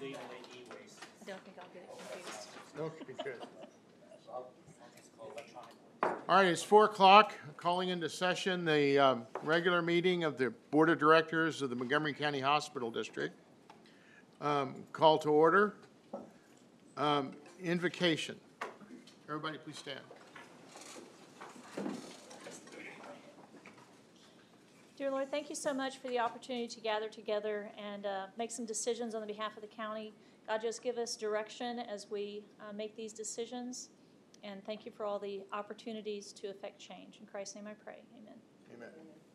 e-waste. I don't think I'll get it confused. Okay, good. It's called electronic waste. All right, it's 4 o'clock. Calling into session the regular meeting of the Board of Directors of the Montgomery County Hospital District. Call to order. Invocation. Everybody please stand. Dear Lord, thank you so much for the opportunity to gather together and make some decisions on the behalf of the county. God, just give us direction as we make these decisions. And thank you for all the opportunities to affect change. In Christ's name I pray. Amen. Amen.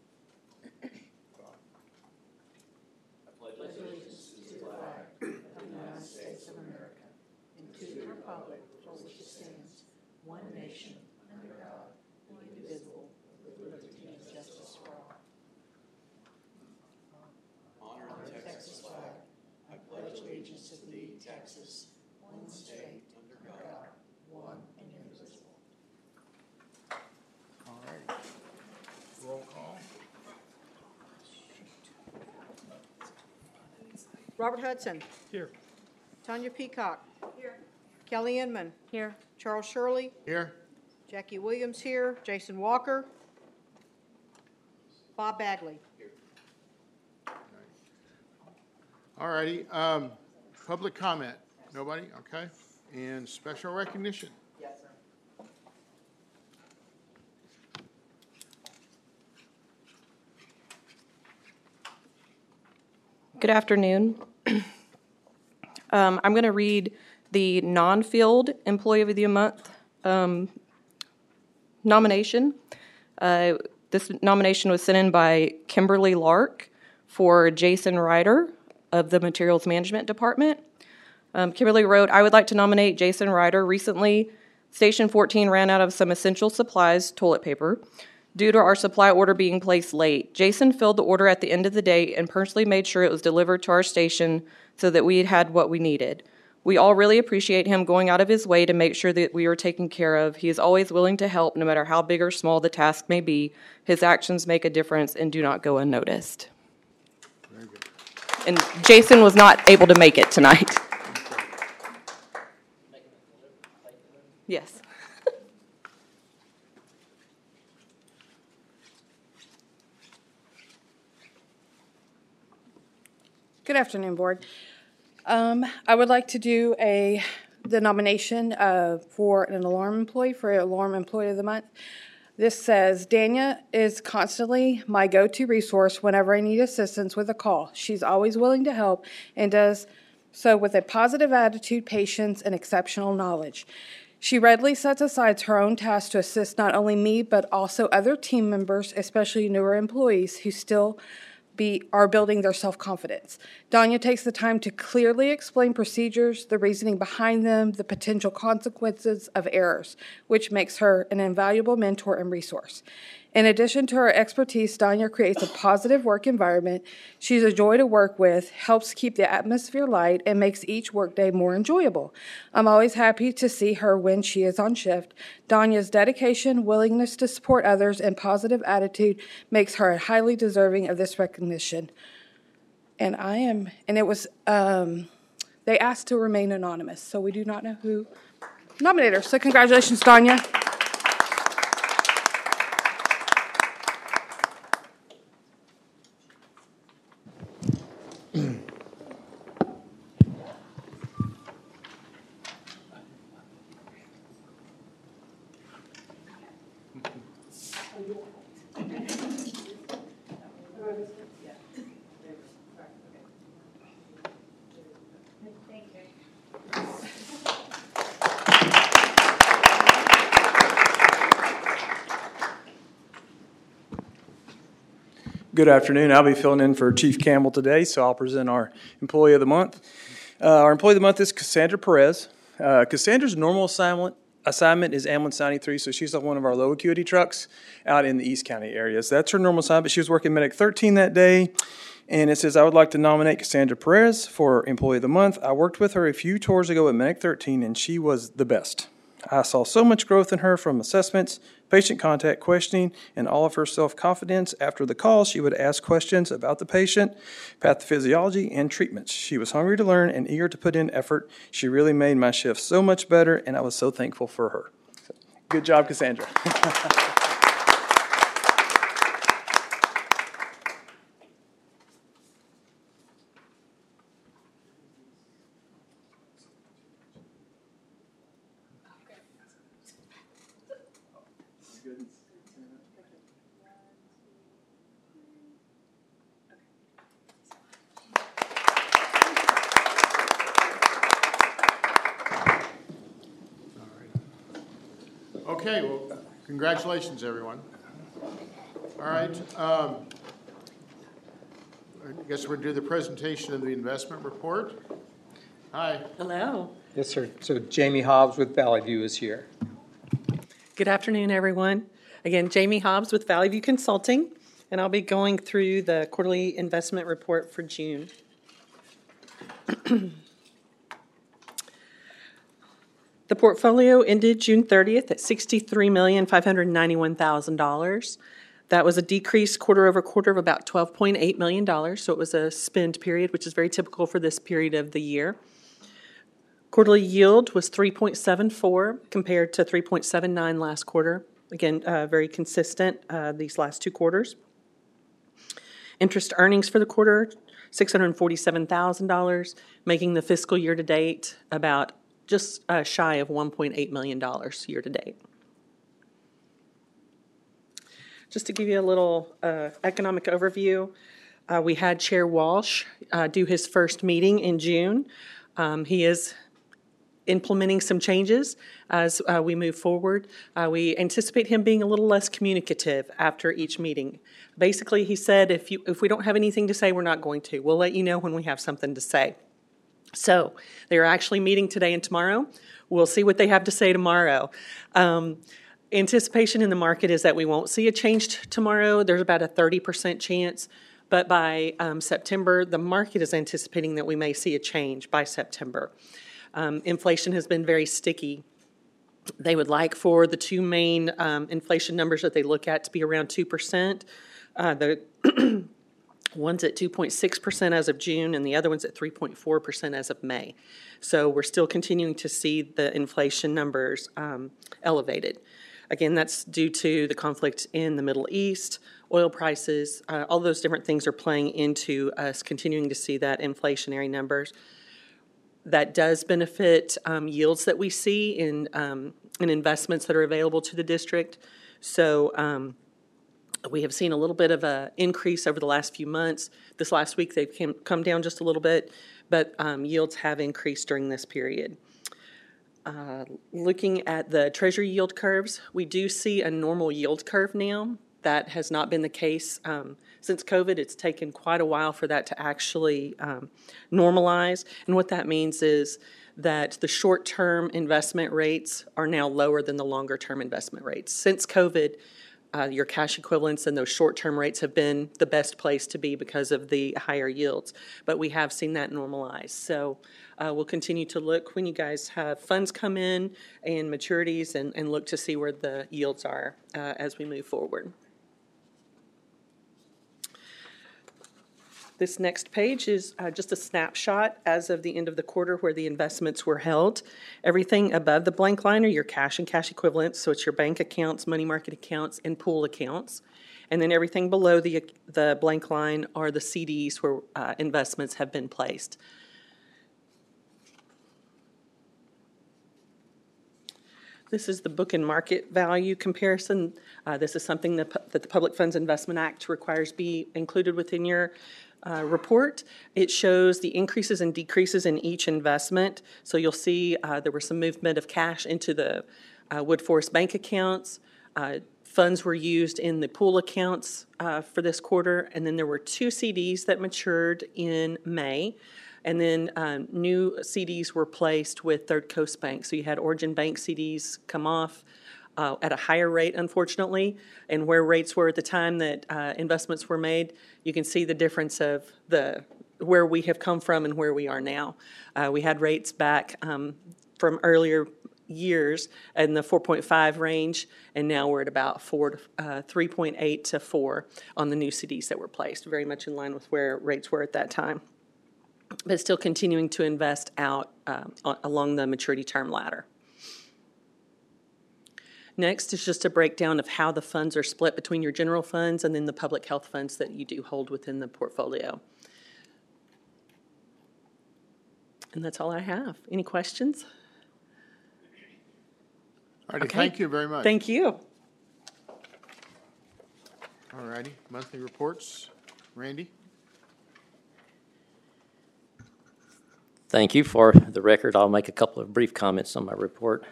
I pledge allegiance to the flag of the United States of America and to the republic for which it stands, one nation, under God, indivisible, with liberty and justice for all. Honor the Texas flag. I pledge allegiance to thee, Texas, one state, under God, one and indivisible. All right. Roll call. Robert Hudson. Here. Tanya Peacock. Here. Kelly Inman. Here. Charles Shirley. Here. Jackie Williams here. Jason Walker. Bob Bagley. All righty. Public comment. Nobody? Okay. And special recognition. Yes, sir. Good afternoon. I'm going to read the non-field Employee of the Month nomination. This nomination was sent in by Kimberly Lark for Jason Ryder of the Materials Management Department. Kimberly wrote, I would like to nominate Jason Ryder. Recently, Station 14 ran out of some essential supplies, toilet paper, due to our supply order being placed late. Jason filled the order at the end of the day and personally made sure it was delivered to our station so that we had what we needed. We all really appreciate him going out of his way to make sure that we are taken care of. He is always willing to help no matter how big or small the task may be. His actions make a difference and do not go unnoticed. Very good. And Jason was not able to make it tonight. Yes. Good afternoon, Board. I would like to do the nomination for an alarm employee for Alarm Employee of the Month. This says, Dania is constantly my go-to resource whenever I need assistance with a call. She's always willing to help and does so with a positive attitude, patience, and exceptional knowledge. She readily sets aside her own tasks to assist not only me, but also other team members, especially newer employees who still are building their self-confidence. Dania takes the time to clearly explain procedures, the reasoning behind them, the potential consequences of errors, which makes her an invaluable mentor and resource. In addition to her expertise, Dania creates a positive work environment. She's a joy to work with, helps keep the atmosphere light, and makes each workday more enjoyable. I'm always happy to see her when she is on shift. Dania's dedication, willingness to support others, and positive attitude makes her highly deserving of this recognition. And it was, they asked to remain anonymous, so we do not know who nominated her. So congratulations, Dania. Good afternoon. I'll be filling in for Chief Campbell today, so I'll present our Employee of the Month. Our Employee of the Month is Cassandra Perez. Cassandra's normal assignment is ambulance 93, so she's on one of our low acuity trucks out in the East County area. So that's her normal assignment, but she was working Medic 13 that day. And it says, I would like to nominate Cassandra Perez for Employee of the Month. I worked with her a few tours ago at Medic 13, and she was the best. I saw so much growth in her from assessments, patient contact, questioning, and all of her self-confidence. After the call, she would ask questions about the patient, pathophysiology, and treatments. She was hungry to learn and eager to put in effort. She really made my shift so much better, and I was so thankful for her. So, good job, Cassandra. Okay, well, congratulations, everyone. All right. I guess we'll do the presentation of the investment report. Hi. Hello. Yes, sir. So Jamie Hobbs with Valley View is here. Good afternoon, everyone. Again, Jamie Hobbs with Valley View Consulting, and I'll be going through the quarterly investment report for June. The portfolio ended June 30th at $63,591,000. That was a decrease quarter over quarter of about $12.8 million, so it was a spend period, which is very typical for this period of the year. Quarterly yield was 3.74 compared to 3.79 last quarter. Again, very consistent these last two quarters. Interest earnings for the quarter, $647,000, making the fiscal year to date about just shy of $1.8 million year to date. Just to give you a little economic overview, we had Chair Walsh do his first meeting in June. He is implementing some changes as we move forward. We anticipate him being a little less communicative after each meeting. Basically, he said, if we don't have anything to say, we're not going to. We'll let you know when we have something to say. So they're actually meeting today and tomorrow. We'll see what they have to say tomorrow. Anticipation in the market is that we won't see a change tomorrow. There's about a 30% chance. But by September, the market is anticipating that we may see a change by September. Inflation has been very sticky. They would like for the two main inflation numbers that they look at to be around 2%. The one's at 2.6% as of June, and the other one's at 3.4% as of May. So we're still continuing to see the inflation numbers elevated. Again, that's due to the conflict in the Middle East, oil prices, all those different things are playing into us continuing to see that inflationary numbers. That does benefit yields that we see in investments that are available to the district. So we have seen a little bit of an increase over the last few months. This last week they've come down just a little bit, but yields have increased during this period. Looking at the Treasury yield curves, we do see a normal yield curve now. That has not been the case since COVID. It's taken quite a while for that to actually normalize. And what that means is that the short-term investment rates are now lower than the longer-term investment rates. Since COVID, your cash equivalents and those short-term rates have been the best place to be because of the higher yields. But we have seen that normalize. So we'll continue to look when you guys have funds come in and maturities and look to see where the yields are as we move forward. This next page is just a snapshot as of the end of the quarter where the investments were held. Everything above the blank line are your cash and cash equivalents, so it's your bank accounts, money market accounts, and pool accounts. And then everything below the blank line are the CDs where investments have been placed. This is the book and market value comparison. This is something that the Public Funds Investment Act requires be included within your report. It shows the increases and decreases in each investment. So you'll see there was some movement of cash into the Woodforest bank accounts. Funds were used in the pool accounts for this quarter. And then there were 2 CDs that matured in May. And then new CDs were placed with Third Coast Bank. So you had Origin Bank CDs come off at a higher rate, unfortunately. And where rates were at the time that investments were made, you can see the difference of where we have come from and where we are now. We had rates back from earlier years in the 4.5 range, and now we're at about 3.8 to 4 on the new CDs that were placed, very much in line with where rates were at that time. But still continuing to invest out along the maturity term ladder. Next is just a breakdown of how the funds are split between your general funds and then the public health funds that you do hold within the portfolio. And that's all I have. Any questions? All righty, Okay. thank you very much. Thank you. All righty, monthly reports. Randy? Thank you. For the record, I'll make a couple of brief comments on my report.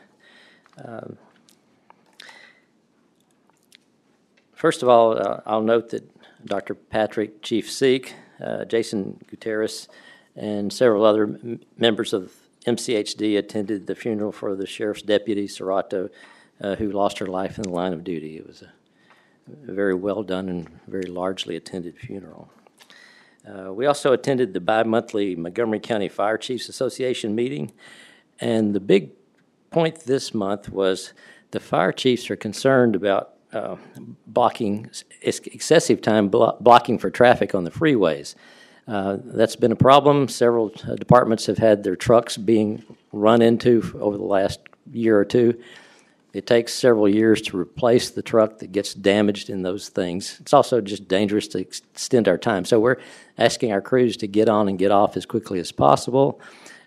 First of all, I'll note that Dr. Patrick, Chief Seek, Jason Gutierrez, and several other members of MCHD attended the funeral for the Sheriff's Deputy, Serrato, who lost her life in the line of duty. It was a very well done and very largely attended funeral. We also attended the bi-monthly Montgomery County Fire Chiefs Association meeting, and the big point this month was the fire chiefs are concerned about blocking, excessive time blocking for traffic on the freeways. That's been a problem. Several departments have had their trucks being run into over the last year or two. It takes several years to replace the truck that gets damaged in those things. It's also just dangerous to extend our time. So we're asking our crews to get on and get off as quickly as possible.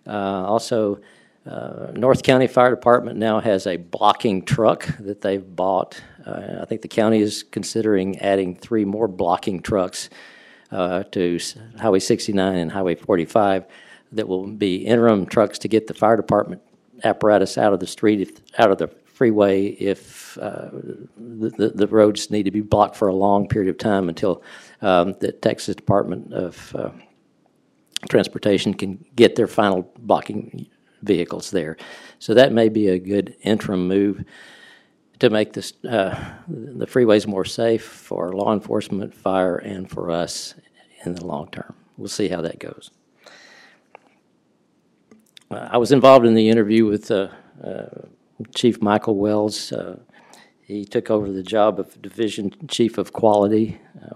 North County Fire Department now has a blocking truck that they've bought. I think the county is considering adding 3 more blocking trucks to Highway 69 and Highway 45 that will be interim trucks to get the fire department apparatus out of the street, out of the freeway if the roads need to be blocked for a long period of time until the Texas Department of Transportation can get their final blocking vehicles there. So that may be a good interim move to make this, the freeways more safe for law enforcement, fire, and for us in the long term. We'll see how that goes. I was involved in the interview with Chief Michael Wells. He took over the job of Division Chief of Quality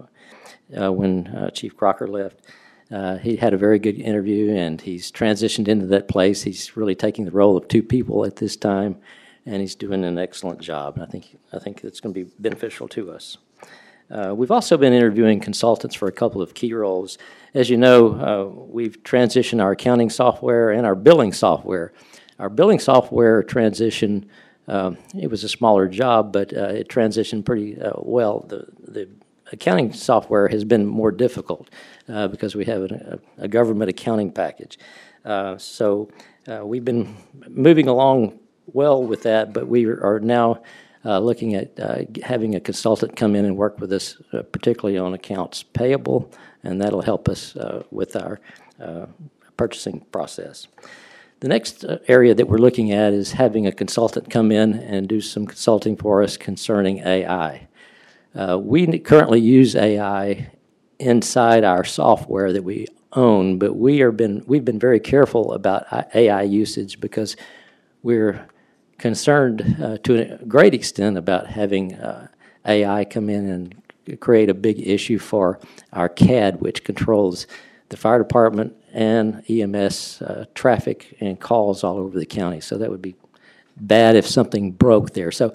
when Chief Crocker left. He had a very good interview, and he's transitioned into that place. He's really taking the role of 2 people at this time, and he's doing an excellent job. And I think it's going to be beneficial to us. We've also been interviewing consultants for a couple of key roles. As you know, we've transitioned our accounting software and our billing software. Our billing software transition, it was a smaller job, but it transitioned pretty well. The accounting software has been more difficult because we have a government accounting package. So we've been moving along well with that, but we are now looking at having a consultant come in and work with us, particularly on accounts payable, and that'll help us with our purchasing process. The next area that we're looking at is having a consultant come in and do some consulting for us concerning AI. We currently use AI inside our software that we own, but we've been very careful about AI usage because we're concerned to a great extent about having AI come in and create a big issue for our CAD, which controls the fire department and EMS traffic and calls all over the county. So that would be bad if something broke there. So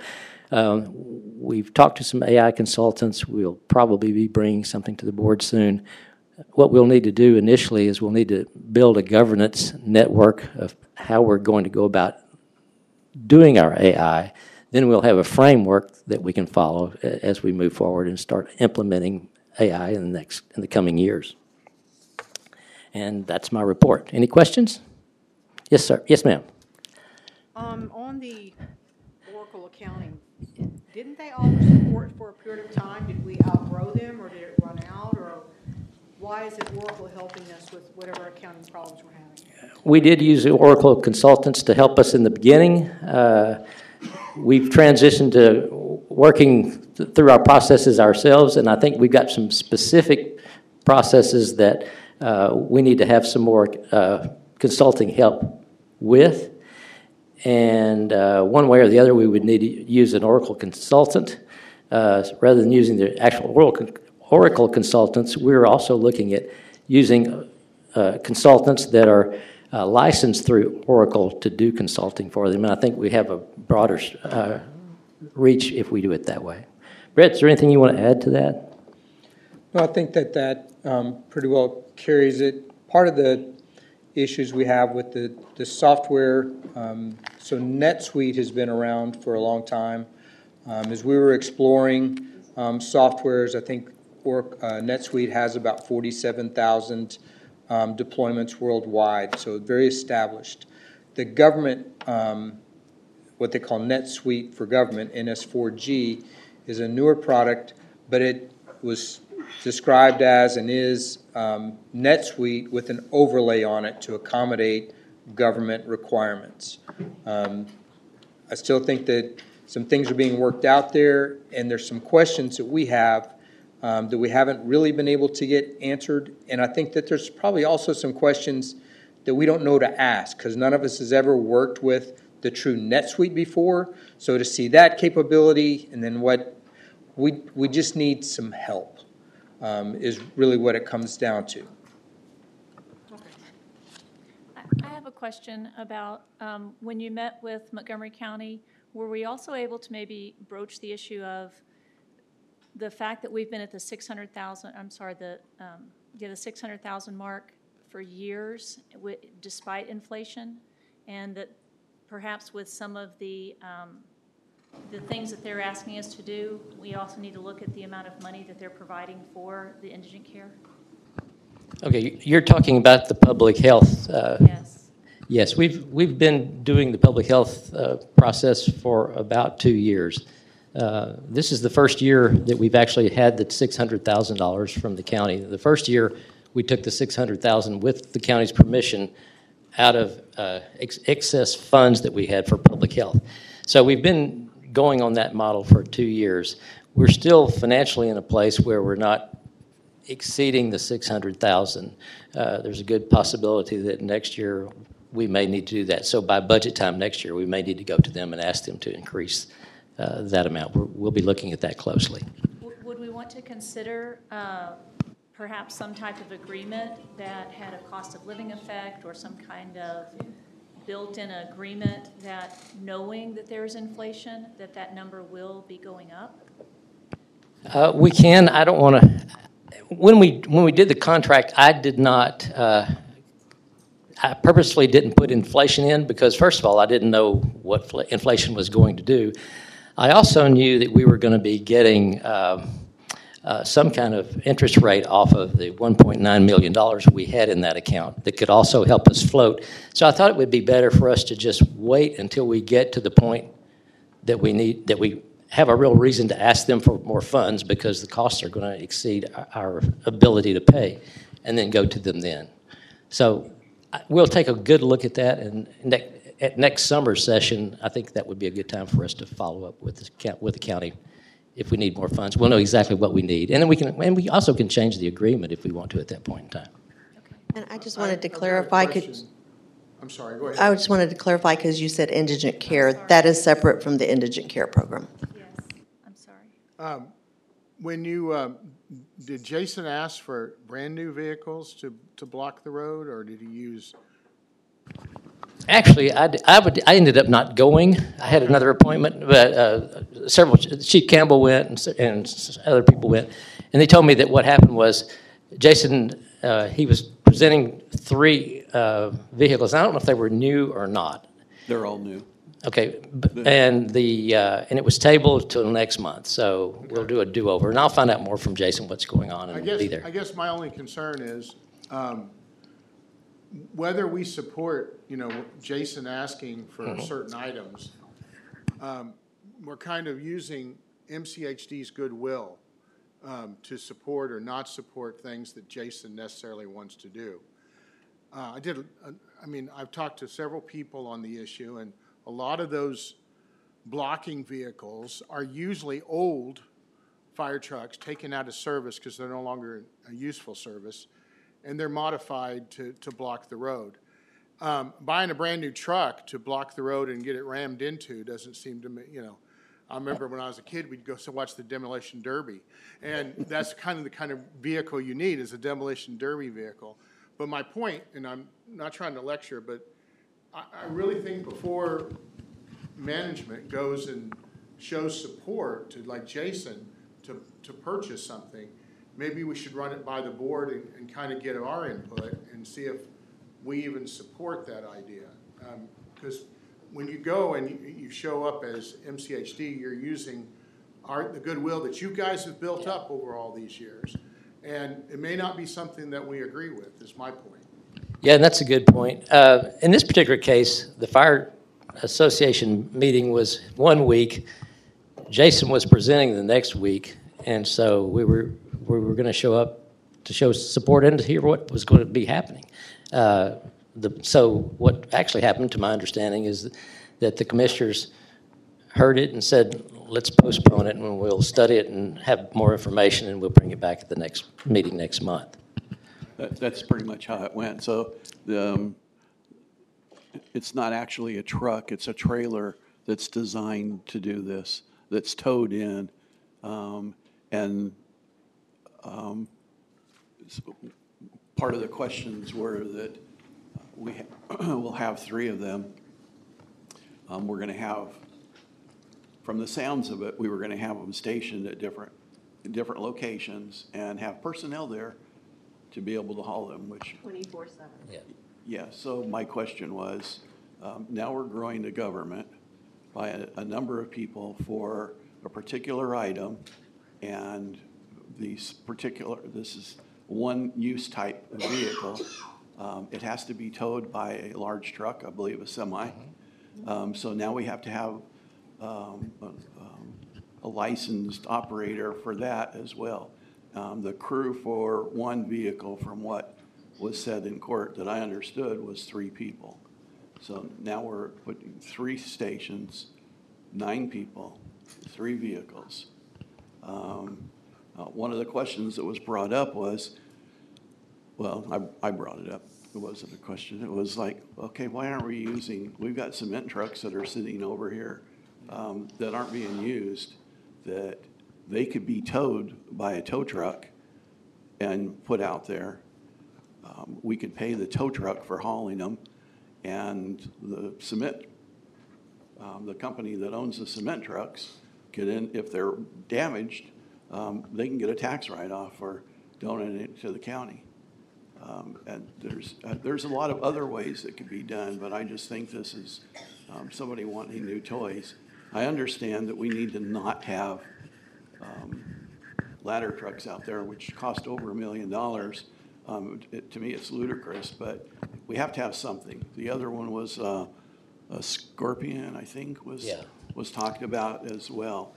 we've talked to some AI consultants. We'll probably be bringing something to the board soon. What we'll need to do initially is we'll need to build a governance network of how we're going to go about doing our AI. Then we'll have a framework that we can follow as we move forward and start implementing AI in the coming years. And that's my report. Any questions? Yes, sir. Yes, ma'am. On the Oracle accounting, didn't they offer support for a period of time? Did we outgrow them, or did it run out, or why is it Oracle helping us with whatever accounting problems we're having? We did use Oracle consultants to help us in the beginning. We've transitioned to working through our processes ourselves, and I think we've got some specific processes that we need to have some more consulting help with. And one way or the other, we would need to use an Oracle consultant. Rather than using the actual Oracle consultants, we're also looking at using consultants that are licensed through Oracle to do consulting for them. And I think we have a broader reach if we do it that way. Brett, is there anything you want to add to that? No, I think that pretty well carries it. Part of the issues we have with the software, so NetSuite has been around for a long time. As we were exploring softwares, I think NetSuite has about 47,000 deployments worldwide, so very established. The government, what they call NetSuite for Government, NS4G, is a newer product, but it was described as and is NetSuite with an overlay on it to accommodate government requirements. I still think that some things are being worked out there, and there's some questions that we have that we haven't really been able to get answered. And I think that there's probably also some questions that we don't know to ask, because none of us has ever worked with the true NetSuite before. So to see that capability, and then what we just need some help is really what it comes down to. I have a question about when you met with Montgomery County, were we also able to maybe broach the issue of the fact that we've been at the 600,000, the 600,000 mark for years despite inflation, and that perhaps with some of the things that they're asking us to do, we also need to look at the amount of money that they're providing for the indigent care? Okay, you're talking about the public health. Yes. Yes, we've been doing the public health process for about 2 years. This is the first year that we've actually had the $600,000 from the county. The first year, we took the $600,000 with the county's permission out of excess funds that we had for public health. So we've been going on that model for 2 years. We're still financially in a place where we're not exceeding the $600,000. There's a good possibility that next year we may need to do that. So by budget time next year, we may need to go to them and ask them to increase that amount. We'll be looking at that closely. Would we want to consider perhaps some type of agreement that had a cost of living effect, or some kind of built-in agreement that, knowing that there is inflation, that number will be going up? We can. I don't want to. When we did the contract, I did not. I purposely didn't put inflation in because, first of all, I didn't know what inflation was going to do. I also knew that we were going to be getting some kind of interest rate off of the $1.9 million we had in that account that could also help us float. So I thought it would be better for us to just wait until we get to the point that we have a real reason to ask them for more funds, because the costs are going to exceed our ability to pay, and then go to them then. So we'll take a good look at that, and at next summer session, I think that would be a good time for us to follow up with the county if we need more funds. We'll know exactly what we need, and then we also can change the agreement if we want to at that point in time. And I just wanted to clarify. I'm sorry, go ahead. I just wanted to clarify, because you said indigent care. That is separate from the indigent care program. Yes, I'm sorry. When you, did Jason ask for brand-new vehicles to block the road, or did he use? Actually, I ended up not going. I had another appointment, but Chief Campbell went and other people went, and they told me that what happened was Jason, he was presenting 3 vehicles. I don't know if they were new or not. They're all new. Okay, and it was tabled till next month, so we'll do a do-over, and I'll find out more from Jason what's going on, and we'll be there. I guess my only concern is whether we support, Jason asking for certain items. We're kind of using MCHD's goodwill to support or not support things that Jason necessarily wants to do. I've talked to several people on the issue, and a lot of those blocking vehicles are usually old fire trucks taken out of service because they're no longer a useful service, and they're modified to block the road. Buying a brand-new truck to block the road and get it rammed into doesn't seem to me, I remember when I was a kid, we'd go watch the Demolition Derby. And that's the kind of vehicle you need is a Demolition Derby vehicle. But my point, and I'm not trying to lecture, but I really think before management goes and shows support to, like Jason, to purchase something, maybe we should run it by the board and kind of get our input and see if we even support that idea. Because when you go and you show up as MCHD, you're using the goodwill that you guys have built up over all these years. And it may not be something that we agree with, is my point. Yeah, and that's a good point. In this particular case, the Fire Association meeting was 1 week. Jason was presenting the next week, and so we were going to show up to show support and to hear what was going to be happening. So what actually happened, to my understanding, is that the commissioners heard it and said, let's postpone it and we'll study it and have more information and we'll bring it back at the next meeting next month. That's pretty much how it went. So it's not actually a truck, it's a trailer that's designed to do this, that's towed in. Part of the questions were that we'll have 3 of them. We're going to have, from the sounds of it, we were going to have them stationed at different locations and have personnel there to be able to haul them, which 24/7. yeah. So my question was, now we're growing the government by a number of people for a particular item, and this is one use type of vehicle. It has to be towed by a large truck, I believe a semi. So now we have to have a licensed operator for that as well. The crew for one vehicle, from what was said in court that I understood, was 3 people. So now we're putting 3 stations, 9 people, 3 vehicles. One of the questions that was brought up was, well, I brought it up. It wasn't a question. It was like, okay, why aren't we using, we've got cement trucks that are sitting over here that aren't being used, that they could be towed by a tow truck and put out there. We could pay the tow truck for hauling them, and the cement, the company that owns the cement trucks, if they're damaged, they can get a tax write-off for donating it to the county. And there's a lot of other ways that could be done, but I just think this is somebody wanting new toys. I understand that we need to not have ladder trucks out there, which cost over $1 million. To me, it's ludicrous, but we have to have something. The other one was a Scorpion, I think, was talked about as well.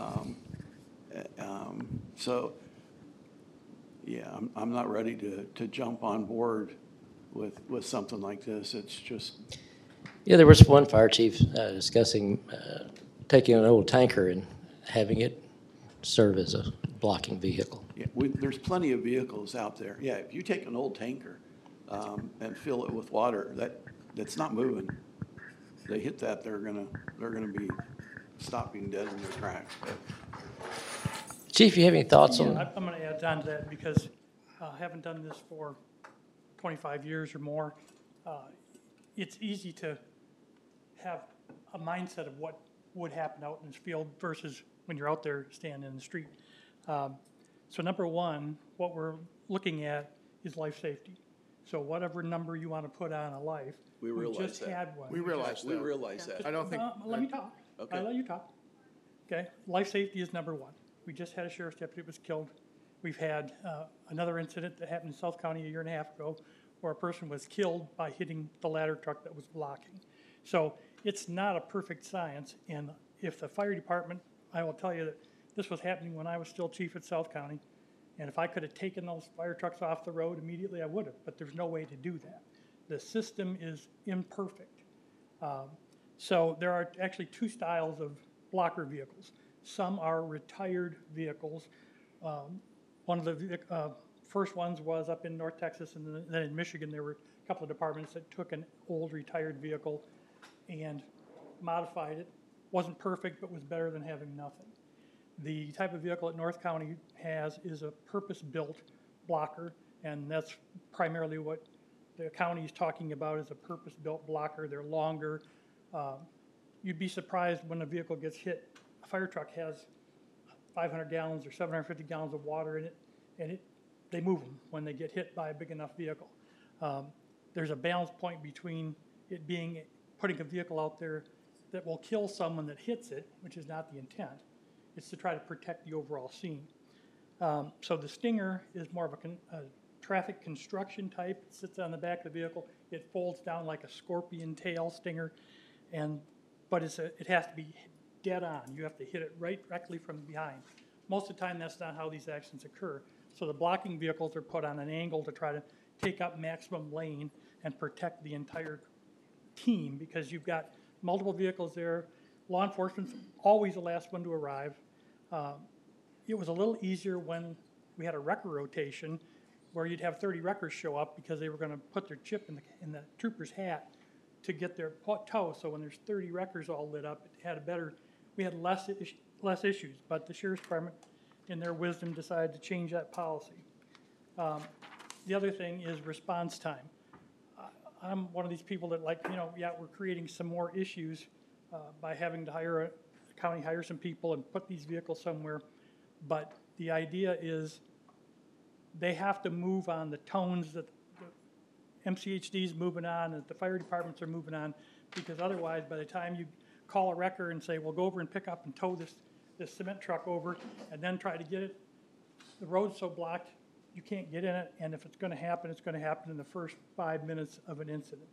So, yeah, I'm not ready to jump on board with something like this. It's just... Yeah, there was one fire chief discussing taking an old tanker and having it serve as a blocking vehicle. Yeah, there's plenty of vehicles out there. Yeah, if you take an old tanker and fill it with water, that's not moving. They hit that, they're gonna be stopping dead in their tracks. Chief, you have any thoughts on? I'm going to add on to that because I haven't done this for 25 years or more. It's easy to have a mindset of what would happen out in this field versus when you're out there standing in the street. So number one, what we're looking at is life safety. So whatever number you want to put on a life, we just had one. We realize that. I don't think. Let me talk. Okay. I'll let you talk. Okay. Life safety is number one. We just had a sheriff's deputy that was killed. We've had another incident that happened in South County a year and a half ago where a person was killed by hitting the ladder truck that was blocking. So it's not a perfect science. And if the fire department, I will tell you that this was happening when I was still chief at South County. And if I could have taken those fire trucks off the road immediately, I would have. But there's no way to do that. The system is imperfect. So there are actually 2 styles of blocker vehicles. Some are retired vehicles. One of the first ones was up in North Texas, and then in Michigan there were couple of departments that took an old retired vehicle and modified it. Wasn't perfect, but was better than having nothing. The type of vehicle that North County has is a purpose-built blocker, and that's primarily what the county is talking about, is a purpose-built blocker. They're longer. You'd be surprised when a vehicle gets hit. A fire truck has 500 gallons or 750 gallons of water in it, and they move them when they get hit by a big enough vehicle. There's a balance point between it being putting a vehicle out there that will kill someone that hits it, which is not the intent. It's to try to protect the overall scene. So the Stinger is more of a traffic construction type. It sits on the back of the vehicle. It folds down like a scorpion tail Stinger, but it has to be dead on. You have to hit it right directly from behind. Most of the time, that's not how these accidents occur. So the blocking vehicles are put on an angle to try to take up maximum lane and protect the entire team, because you've got multiple vehicles there. Law enforcement's always the last one to arrive. It was a little easier when we had a wrecker rotation, where you'd have 30 wreckers show up because they were going to put their chip in the trooper's hat to get their tow. So when there's 30 wreckers all lit up, we had less issues. But the sheriff's department, in their wisdom, decided to change that policy. The other thing is response time. I'm one of these people that we're creating some more issues by having to the county hire some people and put these vehicles somewhere. But the idea is they have to move on the tones that the MCHD is moving on, and the fire departments are moving on, because otherwise, by the time you call a wrecker and say, well, go over and pick up and tow this cement truck over, and then try to get it, the road's so blocked, you can't get in it, and if it's going to happen, it's going to happen in the first 5 minutes of an incident.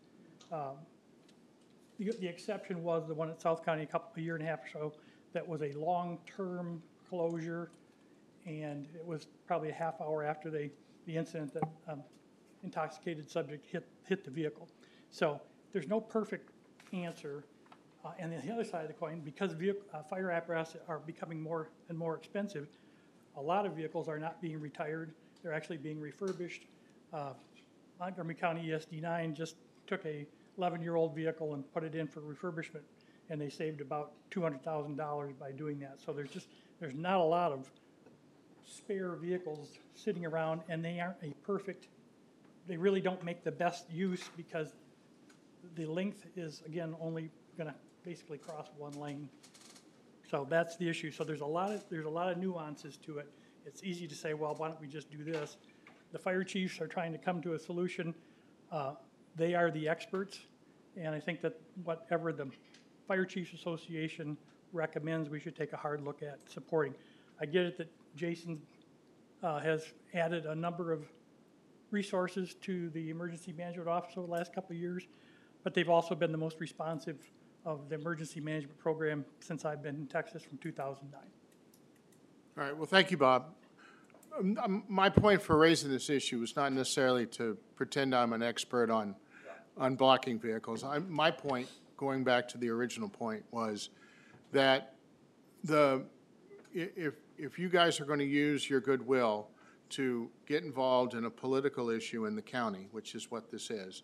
The exception was the one at South County a year and a half or so that was a long-term closure, and it was probably a half hour after the incident that intoxicated subject hit the vehicle. So there's no perfect answer. And then the other side of the coin, because fire apparatus are becoming more and more expensive, a lot of vehicles are not being retired. They're actually being refurbished. Montgomery County ESD9 just took a 11-year-old vehicle and put it in for refurbishment, and they saved about $200,000 by doing that. So there's not a lot of spare vehicles sitting around, and they aren't they really don't make the best use, because the length is, again, only going to basically cross one lane. So that's the issue. So there's a lot of nuances to it. It's easy to say, well, why don't we just do this? The fire chiefs are trying to come to a solution. They are the experts, and I think that whatever the Fire Chiefs Association recommends, we should take a hard look at supporting. I get it that Jason has added a number of resources to the Emergency Management Office over the last couple of years, but they've also been the most responsive of the emergency management program since I've been in Texas from 2009. All right, well, thank you, Bob. My point for raising this issue was not necessarily to pretend I'm an expert on blocking vehicles. My point, going back to the original point, was that if you guys are going to use your goodwill to get involved in a political issue in the county, which is what this is,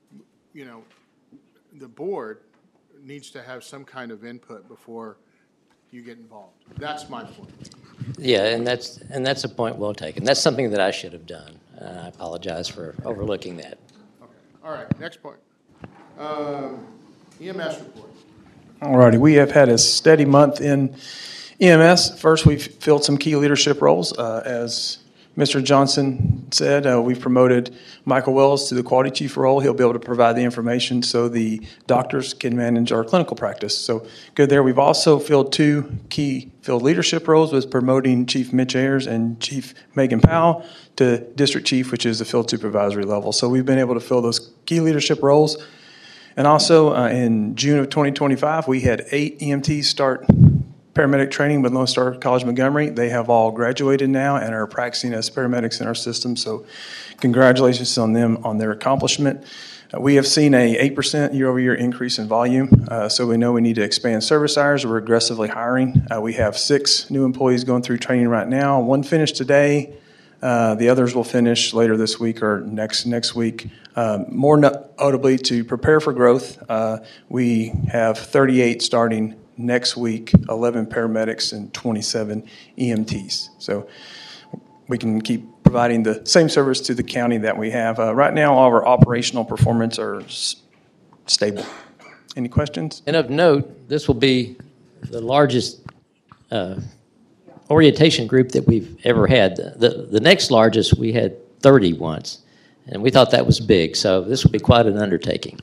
the board needs to have some kind of input before you get involved. That's my point. Yeah, and that's a point well taken. That's something that I should have done. I apologize for overlooking that. Okay. All right. Next point. EMS report. All righty. We have had a steady month in EMS. First, we've filled some key leadership roles. As Mr. Johnson said, we've promoted Michael Wells to the quality chief role. He'll be able to provide the information so the doctors can manage our clinical practice. So good there. We've also filled two key field leadership roles with promoting Chief Mitch Ayers and Chief Megan Powell to district chief, which is the field supervisory level. So we've been able to fill those key leadership roles. And also in June of 2025, we had 8 EMTs start paramedic training with Lone Star College Montgomery. They have all graduated now and are practicing as paramedics in our system. So congratulations on them on their accomplishment. We have seen a 8% year-over-year increase in volume. So we know we need to expand service hours. We're aggressively hiring. We have 6 new employees going through training right now. 1 finished today. The others will finish later this week or next week. More notably, to prepare for growth, we have 38 starting next week, 11 paramedics and 27 EMTs. So we can keep providing the same service to the county that we have. Right now, all of our operational performance are stable. Any questions? And of note, this will be the largest orientation group that we've ever had. The next largest, we had 30 once, and we thought that was big, so this will be quite an undertaking.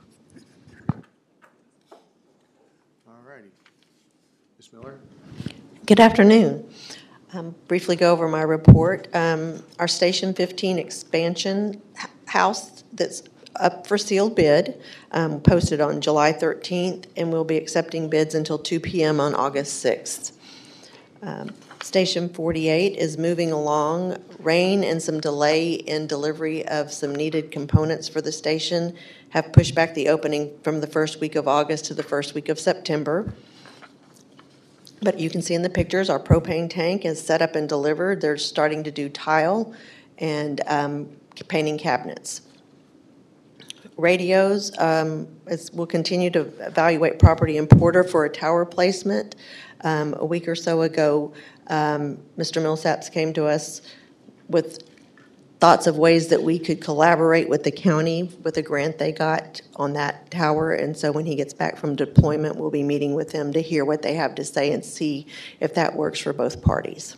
All righty. Ms. Miller? Good afternoon. Briefly go over my report. Our Station 15 expansion house that's up for sealed bid, posted on July 13th, and we'll be accepting bids until 2 p.m. on August 6th. Station 48 is moving along. Rain and some delay in delivery of some needed components for the station have pushed back the opening from the first week of August to the first week of September. But you can see in the pictures, our propane tank is set up and delivered. They're starting to do tile and painting cabinets. Radios, we'll continue to evaluate property in Porter for a tower placement. A week or so ago, Mr. Millsaps came to us with thoughts of ways that we could collaborate with the county with a grant they got on that tower. And so when he gets back from deployment, we'll be meeting with him to hear what they have to say and see if that works for both parties.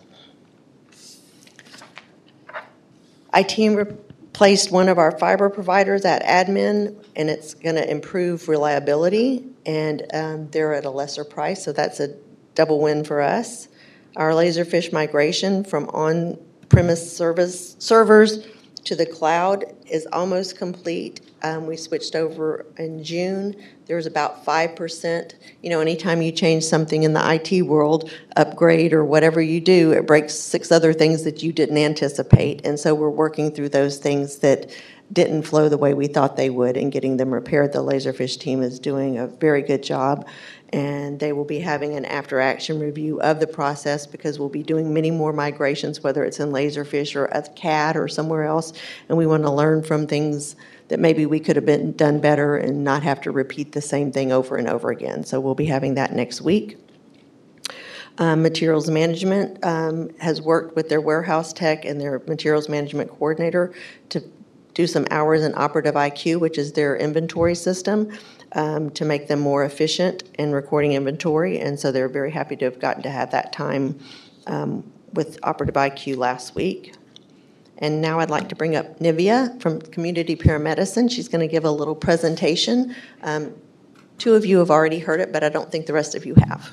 IT replaced one of our fiber providers at admin, and it's going to improve reliability, and they're at a lesser price, so that's a double win for us. Our Laserfish migration from on-premise servers to the cloud is almost complete. We switched over in June. There was about 5%. You know, anytime you change something in the IT world, upgrade or whatever you do, it breaks 6 other things that you didn't anticipate. And so we're working through those things that didn't flow the way we thought they would and getting them repaired. The Laserfish team is doing a very good job, and they will be having an after-action review of the process because we'll be doing many more migrations, whether it's in Laserfish or a CAD or somewhere else, and we want to learn from things that maybe we could have been done better and not have to repeat the same thing over and over again. So we'll be having that next week. Materials management has worked with their warehouse tech and their materials management coordinator to do some hours in Operative IQ, which is their inventory system, to make them more efficient in recording inventory. And so they're very happy to have gotten to have that time with Operative IQ last week. And now I'd like to bring up Nivea from Community Paramedicine. She's going to give a little presentation. 2 of you have already heard it, but I don't think the rest of you have.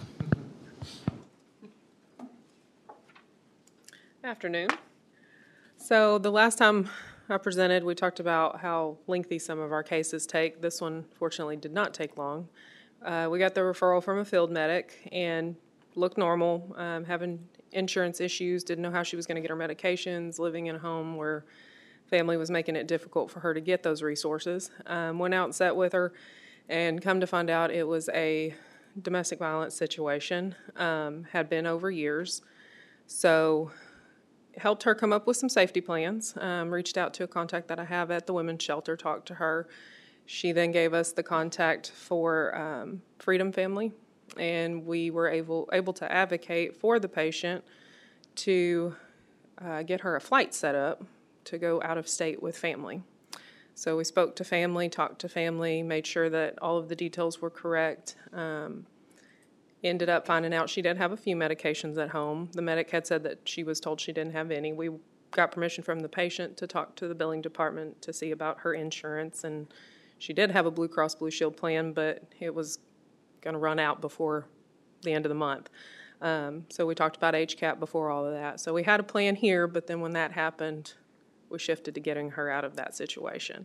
Afternoon. So the last time I presented, we talked about how lengthy some of our cases take. This one, fortunately, did not take long. We got the referral from a field medic and looked normal, having insurance issues, didn't know how she was going to get her medications, living in a home where family was making it difficult for her to get those resources. Went out and sat with her, and come to find out it was a domestic violence situation, had been over years. So helped her come up with some safety plans, reached out to a contact that I have at the women's shelter, talked to her. She then gave us the contact for Freedom Family, and we were able to advocate for the patient to get her a flight set up to go out of state with family. So we spoke to family, talked to family, made sure that all of the details were correct. Ended up finding out she did have a few medications at home. The medic had said that she was told she didn't have any. We got permission from the patient to talk to the billing department to see about her insurance, and she did have a Blue Cross Blue Shield plan, but it was going to run out before the end of the month. So we talked about HCAP before all of that. So we had a plan here, but then when that happened, we shifted to getting her out of that situation.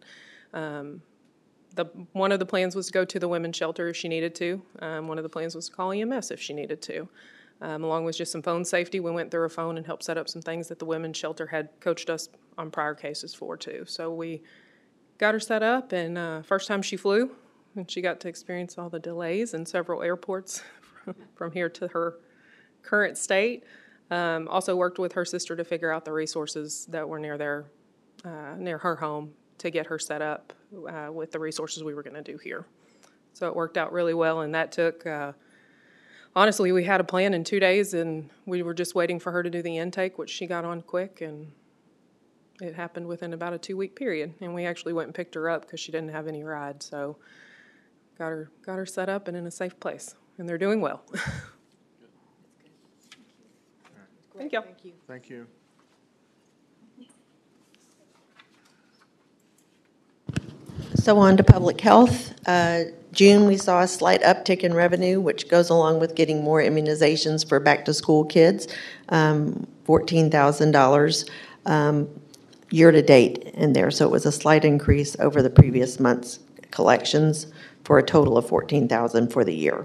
One of the plans was to go to the women's shelter if she needed to. One of the plans was to call EMS if she needed to. Along with just some phone safety, we went through her phone and helped set up some things that the women's shelter had coached us on prior cases for too. So we got her set up, and first time she flew, and she got to experience all the delays in several airports from here to her current state. Also worked with her sister to figure out the resources that were near her home to get her set up with the resources we were going to do here. So it worked out really well, and that took, honestly, we had a plan in 2 days, and we were just waiting for her to do the intake, which she got on quick, and it happened within about a 2-week period. And we actually went and picked her up because she didn't have any ride, so got her set up and in a safe place, and they're doing well. Thank you. Thank you. So on to public health. June, we saw a slight uptick in revenue, which goes along with getting more immunizations for back-to-school kids, $14,000 year-to-date in there. So it was a slight increase over the previous month's collections for a total of $14,000 for the year.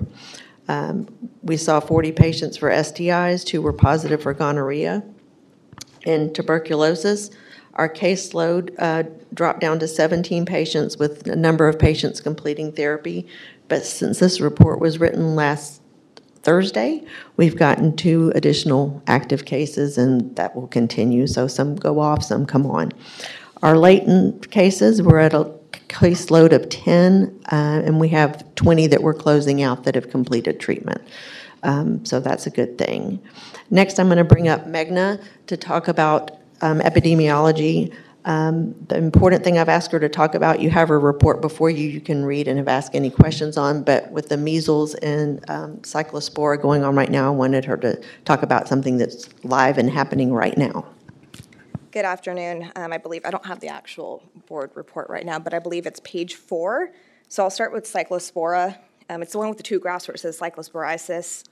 We saw 40 patients for STIs, 2 were positive for gonorrhea. In tuberculosis, our caseload dropped down to 17 patients with a number of patients completing therapy. But since this report was written last Thursday, we've gotten 2 additional active cases, and that will continue. So some go off, some come on. Our latent cases, we're at a caseload of 10, and we have 20 that we're closing out that have completed treatment. So that's a good thing. Next, I'm going to bring up Meghna to talk about epidemiology. The important thing I've asked her to talk about, you have her report before you, you can read and have asked any questions on, but with the measles and cyclospora going on right now, I wanted her to talk about something that's live and happening right now. Good afternoon. I believe, I don't have the actual board report right now, but I believe it's page 4. So I'll start with cyclospora. It's the one with the 2 graphs where it says cyclosporiasis.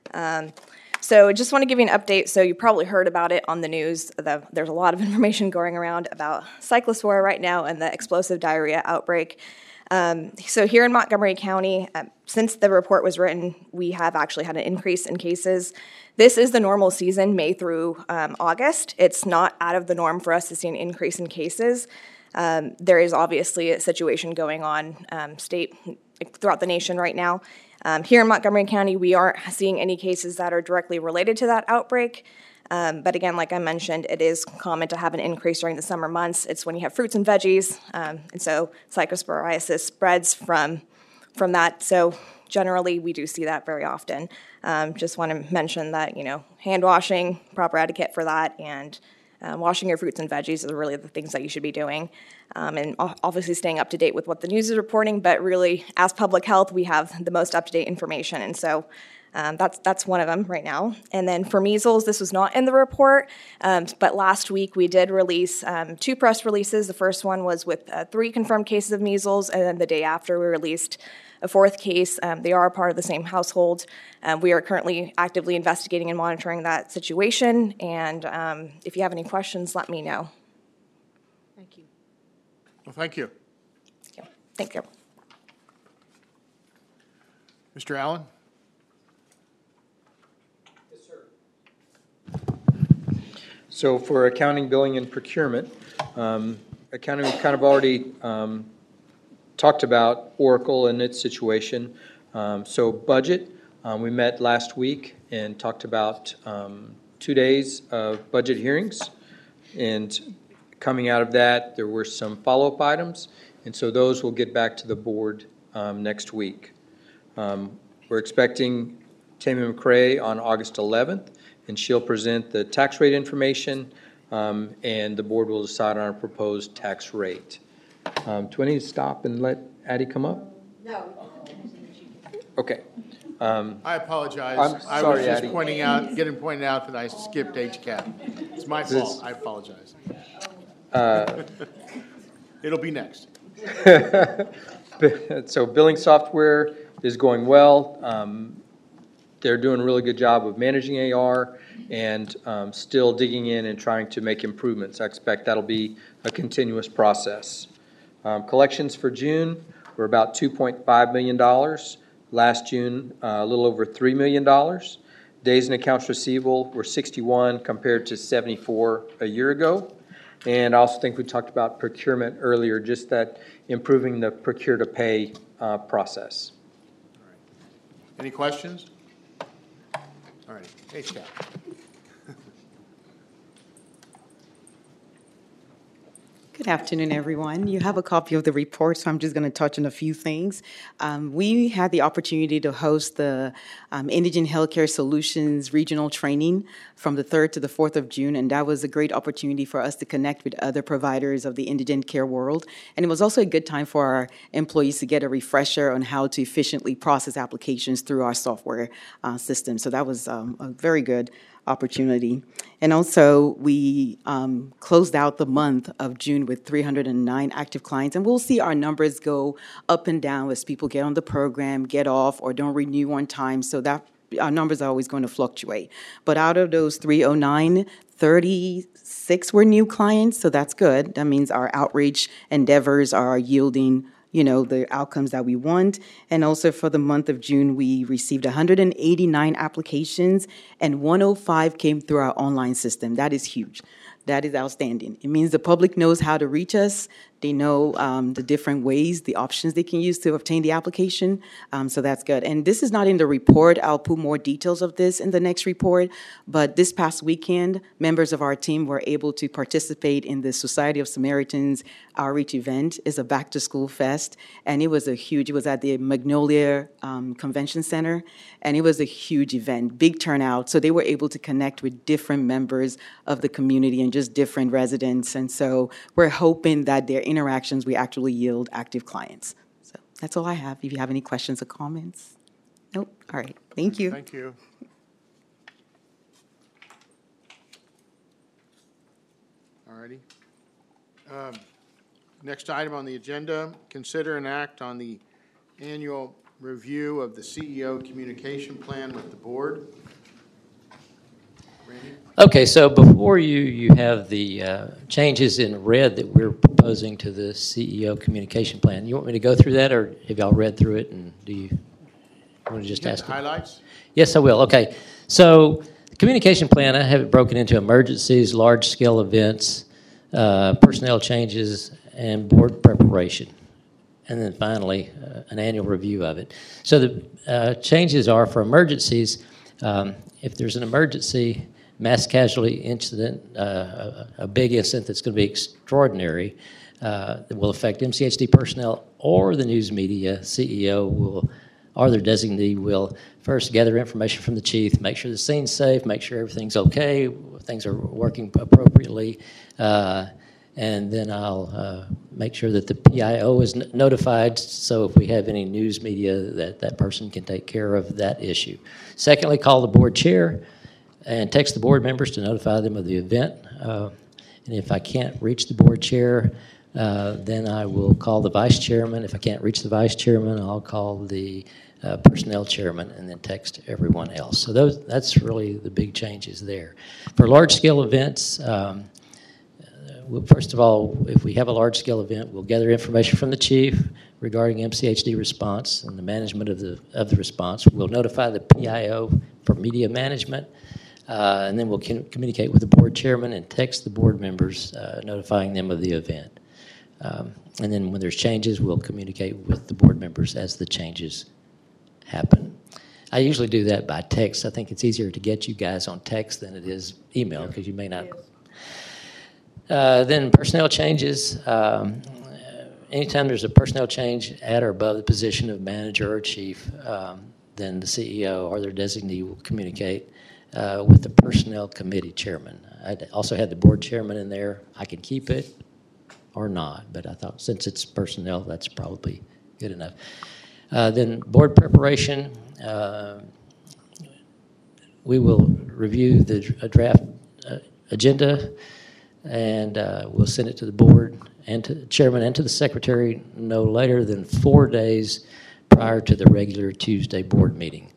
So I just want to give you an update. So you probably heard about it on the news. There's a lot of information going around about cyclospora right now and the explosive diarrhea outbreak. So here in Montgomery County, since the report was written, we have actually had an increase in cases. This is the normal season, May through August. It's not out of the norm for us to see an increase in cases. There is obviously a situation going on throughout the nation right now. Here in Montgomery County, we aren't seeing any cases that are directly related to that outbreak. But again, like I mentioned, it is common to have an increase during the summer months. It's when you have fruits and veggies, and so cyclosporiasis spreads from that. So generally, we do see that very often. Just want to mention that, hand washing, proper etiquette for that, and washing your fruits and veggies are really the things that you should be doing. And obviously staying up to date with what the news is reporting, but really, as public health, we have the most up-to-date information. And so that's one of them right now. And then for measles, this was not in the report, but last week we did release 2 press releases. The first one was with 3 confirmed cases of measles, and then the day after we released a 4th case. They are part of the same household. We are currently actively investigating and monitoring that situation, and if you have any questions, let me know. Thank you. Well, thank you. Thank you. Mr. Allen? So for accounting, billing, and procurement, accounting, we've kind of already talked about Oracle and its situation. So budget, we met last week and talked about 2 days of budget hearings. And coming out of that, there were some follow-up items. And so those will get back to the board next week. We're expecting Tammy McCray on August 11th. And she'll present the tax rate information, and the board will decide on a proposed tax rate. Do I need to stop and let Addie come up? No. Okay. I apologize. I'm sorry, was just Addie. getting pointed out that I skipped HCAP. It's my fault. I apologize. It'll be next. So billing software is going well. They're doing a really good job of managing AR and still digging in and trying to make improvements. I expect that'll be a continuous process. Collections for June were about $2.5 million. Last June, a little over $3 million. Days in accounts receivable were 61 compared to 74 a year ago. And I also think we talked about procurement earlier, just that improving the procure-to-pay process. Any questions? All right, HCAP. Good afternoon, everyone. You have a copy of the report, so I'm just going to touch on a few things. We had the opportunity to host the Indigent Healthcare Solutions Regional Training from the 3rd to the 4th of June, and that was a great opportunity for us to connect with other providers of the indigent care world. And it was also a good time for our employees to get a refresher on how to efficiently process applications through our software system. So that was a very good opportunity. And also, we closed out the month of June with 309 active clients, and we'll see our numbers go up and down as people get on the program, get off, or don't renew on time, so that our numbers are always going to fluctuate. But out of those 309, 36 were new clients, so that's good. That means our outreach endeavors are yielding the outcomes that we want. And also for the month of June, we received 189 applications and 105 came through our online system. That is huge. That is outstanding. It means the public knows how to reach us. They know the different ways, the options they can use to obtain the application. So that's good. And this is not in the report. I'll put more details of this in the next report. But this past weekend, members of our team were able to participate in the Society of Samaritans outreach event. It's a back-to-school fest. And it was it was at the Magnolia Convention Center. And it was a huge event, big turnout. So they were able to connect with different members of the community and just different residents. And so we're hoping that their interactions we actually yield active clients. So that's all I have. If you have any questions or comments. Nope. All right. Thank you. Thank you. All righty. Next item on the agenda, consider and act on the annual review of the CEO communication plan with the board. Randy? Okay, so before you have the changes in red that we're proposing to the CEO communication plan. You want me to go through that, or have y'all read through it, and do you want to just ask? The highlights? Yes, I will. Okay, so the communication plan, I have it broken into emergencies, large-scale events, personnel changes, and board preparation. And then finally, an annual review of it. So the changes are for emergencies. If there's an emergency, mass casualty incident, a big incident that's going to be extraordinary, that will affect MCHD personnel or the news media, CEO will, or their designee will first gather information from the chief, make sure the scene's safe, make sure everything's okay, things are working appropriately, and then I'll make sure that the PIO is notified, so if we have any news media, that person can take care of that issue. Secondly, call the board chair and text the board members to notify them of the event. And if I can't reach the board chair, then I will call the vice chairman. If I can't reach the vice chairman, I'll call the personnel chairman and then text everyone else. So that's really the big changes there. For large-scale events, first of all, if we have a large-scale event, we'll gather information from the chief regarding MCHD response and the management of the response. We'll notify the PIO for media management, and then we'll communicate with the board chairman and text the board members, notifying them of the event. And then when there's changes, we'll communicate with the board members as the changes happen. I usually do that by text. I think it's easier to get you guys on text than it is email, because you may not. Then personnel changes. Anytime there's a personnel change at or above the position of manager or chief, then the CEO or their designee will communicate with the personnel committee chairman. I also had the board chairman in there. I can keep it or not, but I thought since it's personnel, that's probably good enough. Then board preparation. We will review the draft agenda, and we'll send it to the board and to the chairman and to the secretary no later than 4 days prior to the regular Tuesday board meeting.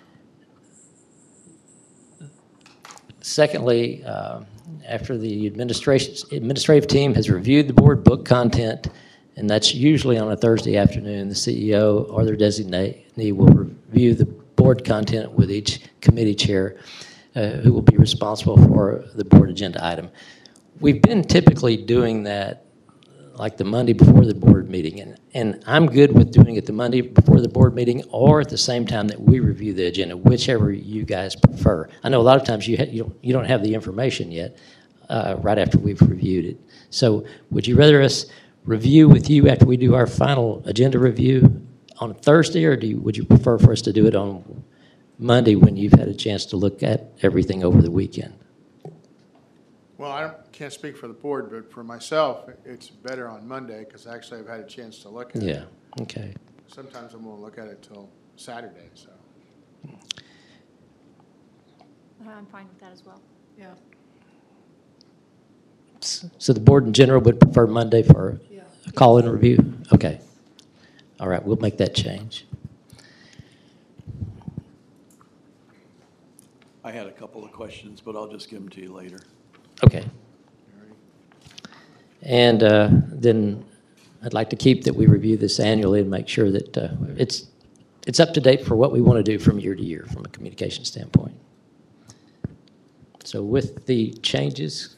Secondly, after the administrative team has reviewed the board book content, and that's usually on a Thursday afternoon, the CEO or their designee will review the board content with each committee chair who will be responsible for the board agenda item. We've been typically doing that like the Monday before the board meeting, and I'm good with doing it the Monday before the board meeting or at the same time that we review the agenda, whichever you guys prefer. I know a lot of times you don't have the information yet. right after we've reviewed it. So would you rather us review with you after we do our final agenda review on Thursday, or would you prefer for us to do it on Monday when you've had a chance to look at everything over the weekend? Well, I can't speak for the board, but for myself, it's better on Monday because actually I've had a chance to look at it. Yeah, okay. Sometimes I won't look at it till Saturday, so. I'm fine with that as well. Yeah. So the board in general would prefer Monday for a call-in review? Okay. All right, we'll make that change. I had a couple of questions, but I'll just give them to you later. Okay. And then I'd like to keep that we review this annually and make sure that it's up to date for what we want to do from year to year from a communication standpoint. So with the changes,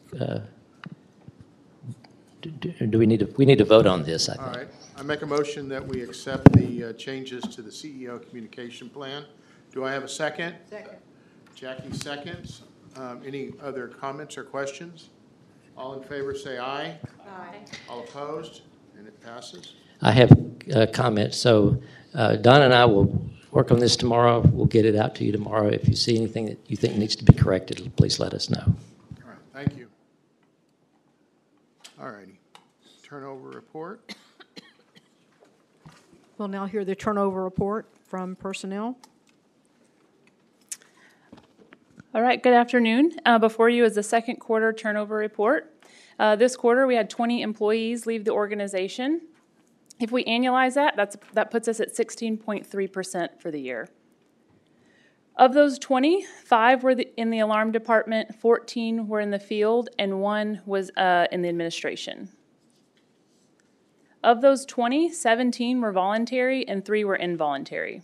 do we need to vote on this, I think. All right. I make a motion that we accept the changes to the CEO communication plan. Do I have a second? Second. Jackie seconds. Any other comments or questions? All in favor say aye. Aye. All opposed? And it passes. I have a comment. So Don and I will work on this tomorrow. We'll get it out to you tomorrow. If you see anything that you think needs to be corrected, please let us know. All right. Thank you. All righty. Turnover report. We'll now hear the turnover report from personnel. All right, good afternoon. Before you is the second quarter turnover report. This quarter, we had 20 employees leave the organization. If we annualize that, that puts us at 16.3% for the year. Of those 20, 5 were in the alarm department, 14 were in the field, and 1 was in the administration. Of those 20, 17 were voluntary and 3 were involuntary.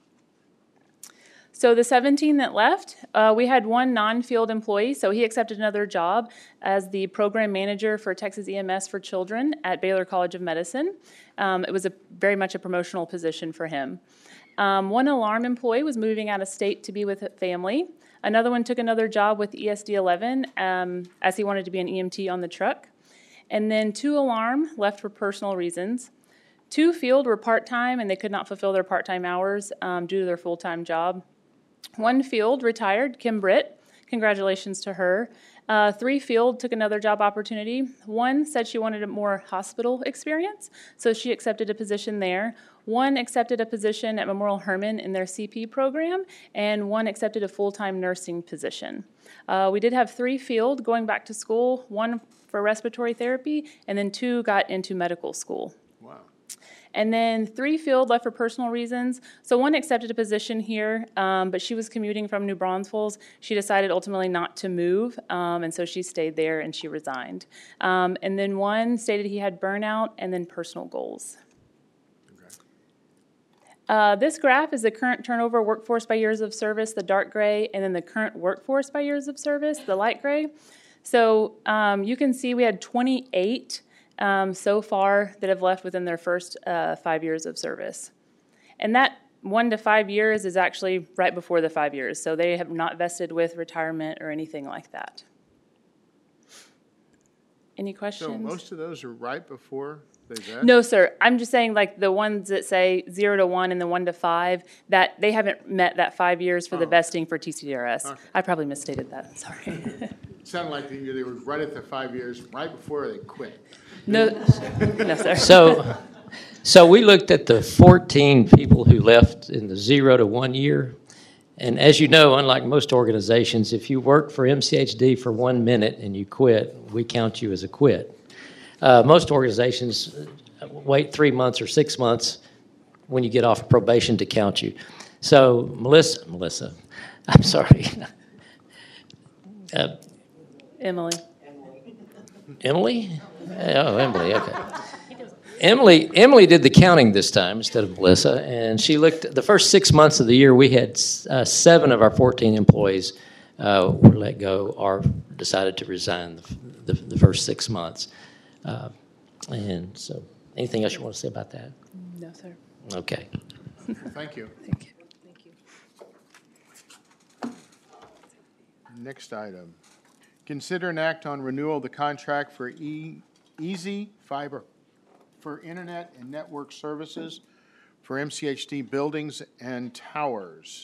So the 17 that left, we had 1 non-field employee, so he accepted another job as the program manager for Texas EMS for Children at Baylor College of Medicine. It was very much a promotional position for him. 1 alarm employee was moving out of state to be with family. Another one took another job with ESD 11 as he wanted to be an EMT on the truck. And then 2 alarm left for personal reasons. 2 field were part-time and they could not fulfill their part-time hours due to their full-time job. 1 field retired, Kim Britt. Congratulations to her. 3 field took another job opportunity. 1 said she wanted a more hospital experience, so she accepted a position there. 1 accepted a position at Memorial Hermann in their CP program, and 1 accepted a full-time nursing position. We did have 3 field going back to school, 1 for respiratory therapy, and then 2 got into medical school. Wow. And then 3 field left for personal reasons. So 1 accepted a position here, but she was commuting from New Braunfels. She decided ultimately not to move, and so she stayed there and she resigned. And then 1 stated he had burnout and then personal goals. This graph is the current turnover workforce by years of service, the dark gray, and then the current workforce by years of service, the light gray. So you can see we had 28 so far that have left within their first 5 years of service. And that 1 to 5 years is actually right before the 5 years, so they have not vested with retirement or anything like that. Any questions? So most of those are right before they vest? No, sir. I'm just saying like the ones that say 0 to 1 and the 1 to 5, that they haven't met that 5 years for the vesting for TCDRS. Okay. I probably misstated that. Sorry. It sounded like they were right at the 5 years, right before they quit. No, no, sir. So we looked at the 14 people who left in the 0 to 1 year. And as you know, unlike most organizations, if you work for MCHD for 1 minute and you quit, we count you as a quit. Most organizations wait 3 months or 6 months when you get off probation to count you. So Melissa, I'm sorry. Emily. Emily? Oh, Emily, okay. Emily did the counting this time instead of Melissa, and she looked, the first 6 months of the year, we had 7 of our 14 employees were let go or decided to resign the first 6 months. And so, anything else you want to say about that? No, sir. Thank Okay. you. Thank you. Next item. Consider an act on renewal of the contract for Easy Fiber for internet and network services for MCHD buildings and towers.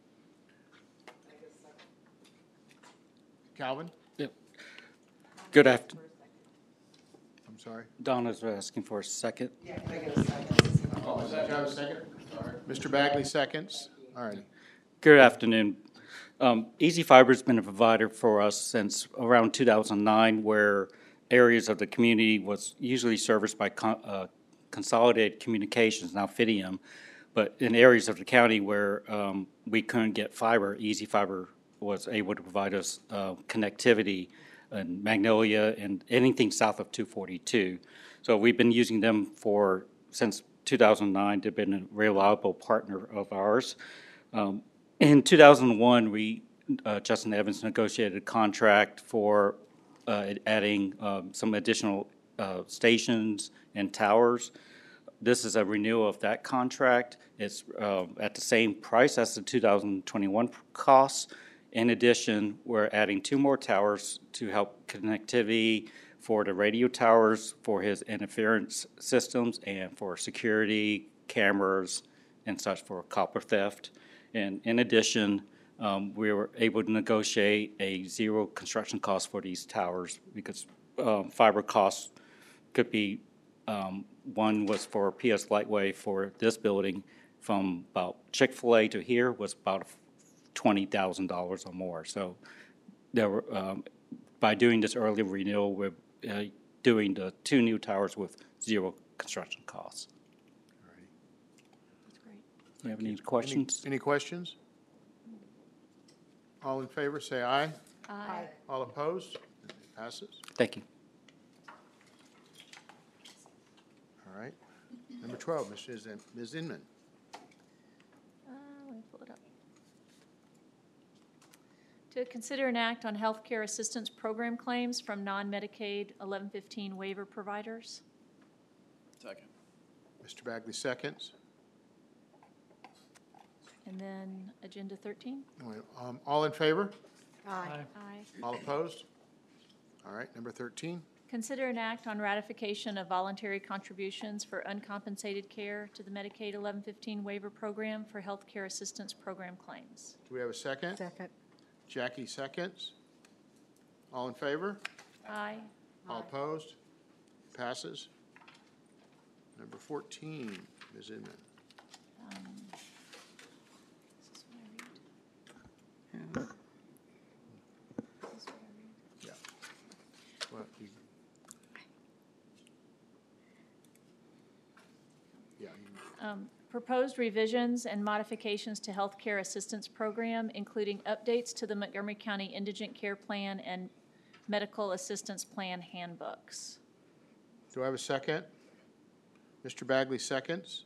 Calvin? Yep. Good afternoon. I'm sorry? Donna's asking for a second. Yeah, can I get a second? Oh, is that a second? Mr. Bagley seconds. All right. Good afternoon. Easy Fiber's been a provider for us since around 2009, where areas of the community was usually serviced by Consolidated Communications, now Fidium, but in areas of the county where we couldn't get fiber, Easy Fiber was able to provide us connectivity in Magnolia and anything south of 242. So we've been using them since 2009. They've been a reliable partner of ours. In 2001, Justin Evans negotiated a contract for adding some additional stations and towers. This is a renewal of that contract. It's at the same price as the 2021 costs. In addition, we're adding 2 more towers to help connectivity for the radio towers, for his interference systems, and for security, cameras, and such for copper theft. And in addition, we were able to negotiate a zero construction cost for these towers because fiber costs could be, one was for PS Lightway for this building from about Chick-fil-A to here was about $20,000 or more. So there were, by doing this early renewal, we're doing the 2 new towers with zero construction costs. That's great. Do you have any questions? Any questions? All in favor, say aye. Aye. All opposed? Passes. Thank you. All right. Number 12, Ms. Inman. Let me pull it up. To consider an act on healthcare assistance program claims from non-Medicaid 1115 waiver providers. Second. Mr. Bagley seconds. And then Agenda 13. All in favor? Aye. All opposed? All right, number 13. Consider an act on ratification of voluntary contributions for uncompensated care to the Medicaid 1115 waiver program for healthcare assistance program claims. Do we have a second? Second. Jackie seconds. All in favor? Aye. All opposed? Passes. Number 14, Ms. Inman. Is this what I read? Is this what I read? Yeah. Well, Proposed revisions and modifications to healthcare assistance program, including updates to the Montgomery County Indigent Care Plan and Medical Assistance Plan handbooks. Do I have a second? Mr. Bagley seconds.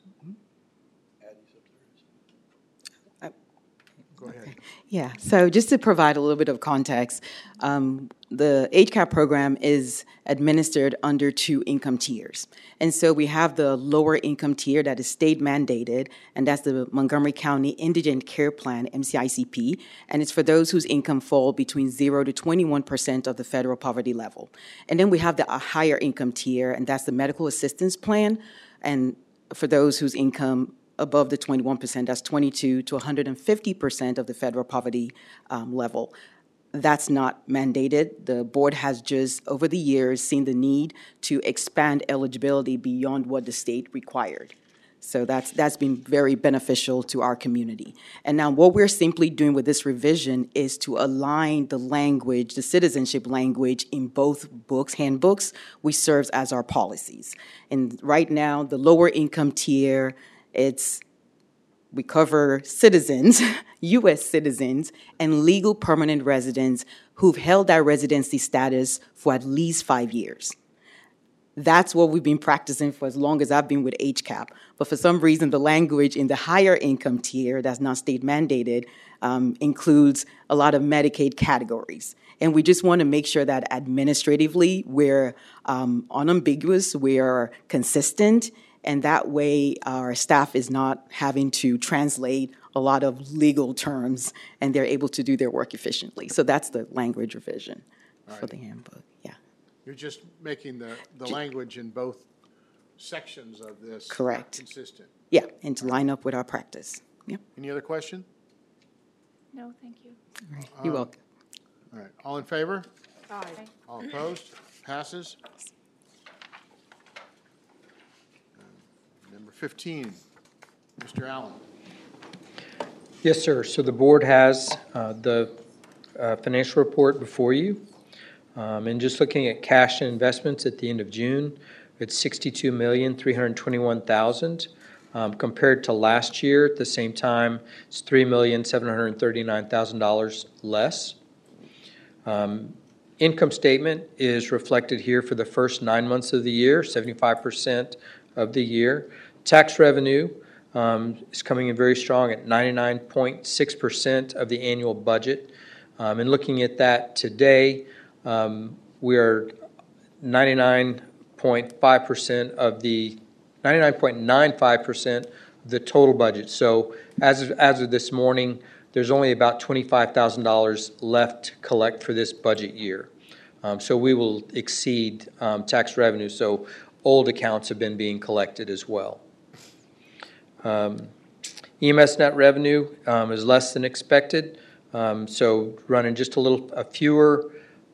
Go ahead. Yeah, so just to provide a little bit of context, the HCAP program is administered under 2 income tiers. And so we have the lower income tier that is state mandated, and that's the Montgomery County Indigent Care Plan, MCICP, and it's for those whose income fall between 0 to 21% of the federal poverty level. And then we have the higher income tier, and that's the Medical Assistance Plan, and for those whose income above the 21%, that's 22 to 150% of the federal poverty level. That's not mandated. The board has just, over the years, seen the need to expand eligibility beyond what the state required. So that's been very beneficial to our community. And now what we're simply doing with this revision is to align the language, the citizenship language in both books, handbooks, which serves as our policies. And right now, the lower income tier, we cover citizens, U.S. citizens, and legal permanent residents who've held that residency status for at least 5 years. That's what we've been practicing for as long as I've been with HCAP. But for some reason, the language in the higher income tier that's not state mandated includes a lot of Medicaid categories. And we just want to make sure that administratively we're unambiguous, we're consistent, and that way our staff is not having to translate a lot of legal terms and they're able to do their work efficiently. So that's the language revision. for the handbook, yeah. You're just making the language in both sections of this Correct. consistent. Yeah, and to line up with our practice. Yeah. Any other question? No, thank you. All right. You're welcome. All right, all in favor? Aye. All opposed? Passes. Number 15, Mr. Allen. Yes, sir. So the board has the financial report before you. And just looking at cash and investments at the end of June, it's $62,321,000. Compared to last year at the same time, it's $3,739,000 less. Income statement is reflected here for the first 9 months of the year, 75% of the year. Tax revenue is coming in very strong at 99.6% of the annual budget. And looking at that today, we are 99.95% of the 99.95% of the total budget. So as of this morning, there's only about $25,000 left to collect for this budget year. So we will exceed tax revenue. So old accounts have been being collected as well. EMS net revenue is less than expected. So running just a fewer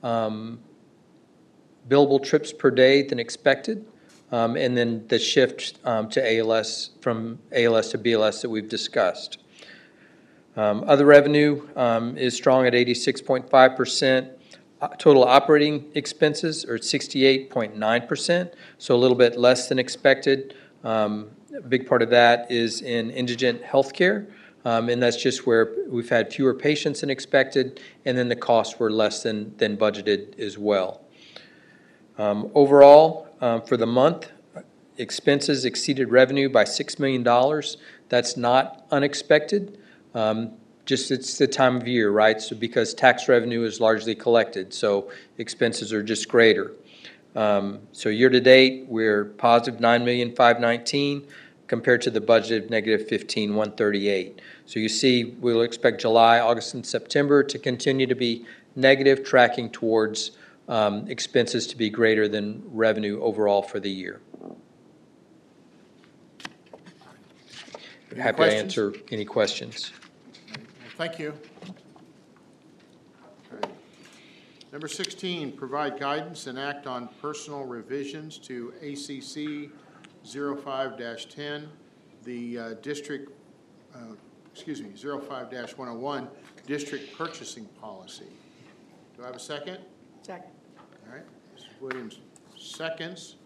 billable trips per day than expected. And then the shift to ALS, from ALS to BLS that we've discussed. Other revenue is strong at 86.5%. Total operating expenses are at 68.9%, so a little bit less than expected. A big part of that is in indigent healthcare, and that's just where we've had fewer patients than expected, and then the costs were less than budgeted as well. Overall, for the month, expenses exceeded revenue by $6 million. That's not unexpected. Just it's the time of year, right? So because tax revenue is largely collected, so expenses are just greater. So year to date, we're positive $9,519,000 compared to the budget of negative $15,138. So you see, we'll expect July, August, and September to continue to be negative, tracking towards expenses to be greater than revenue overall for the year. Happy to answer any questions. Thank you. Okay. Number 16, provide guidance and act on personal revisions to ACC 05-10, the district, 05-101 district purchasing policy. Do I have a second? Second. All right, Mrs. Williams seconds.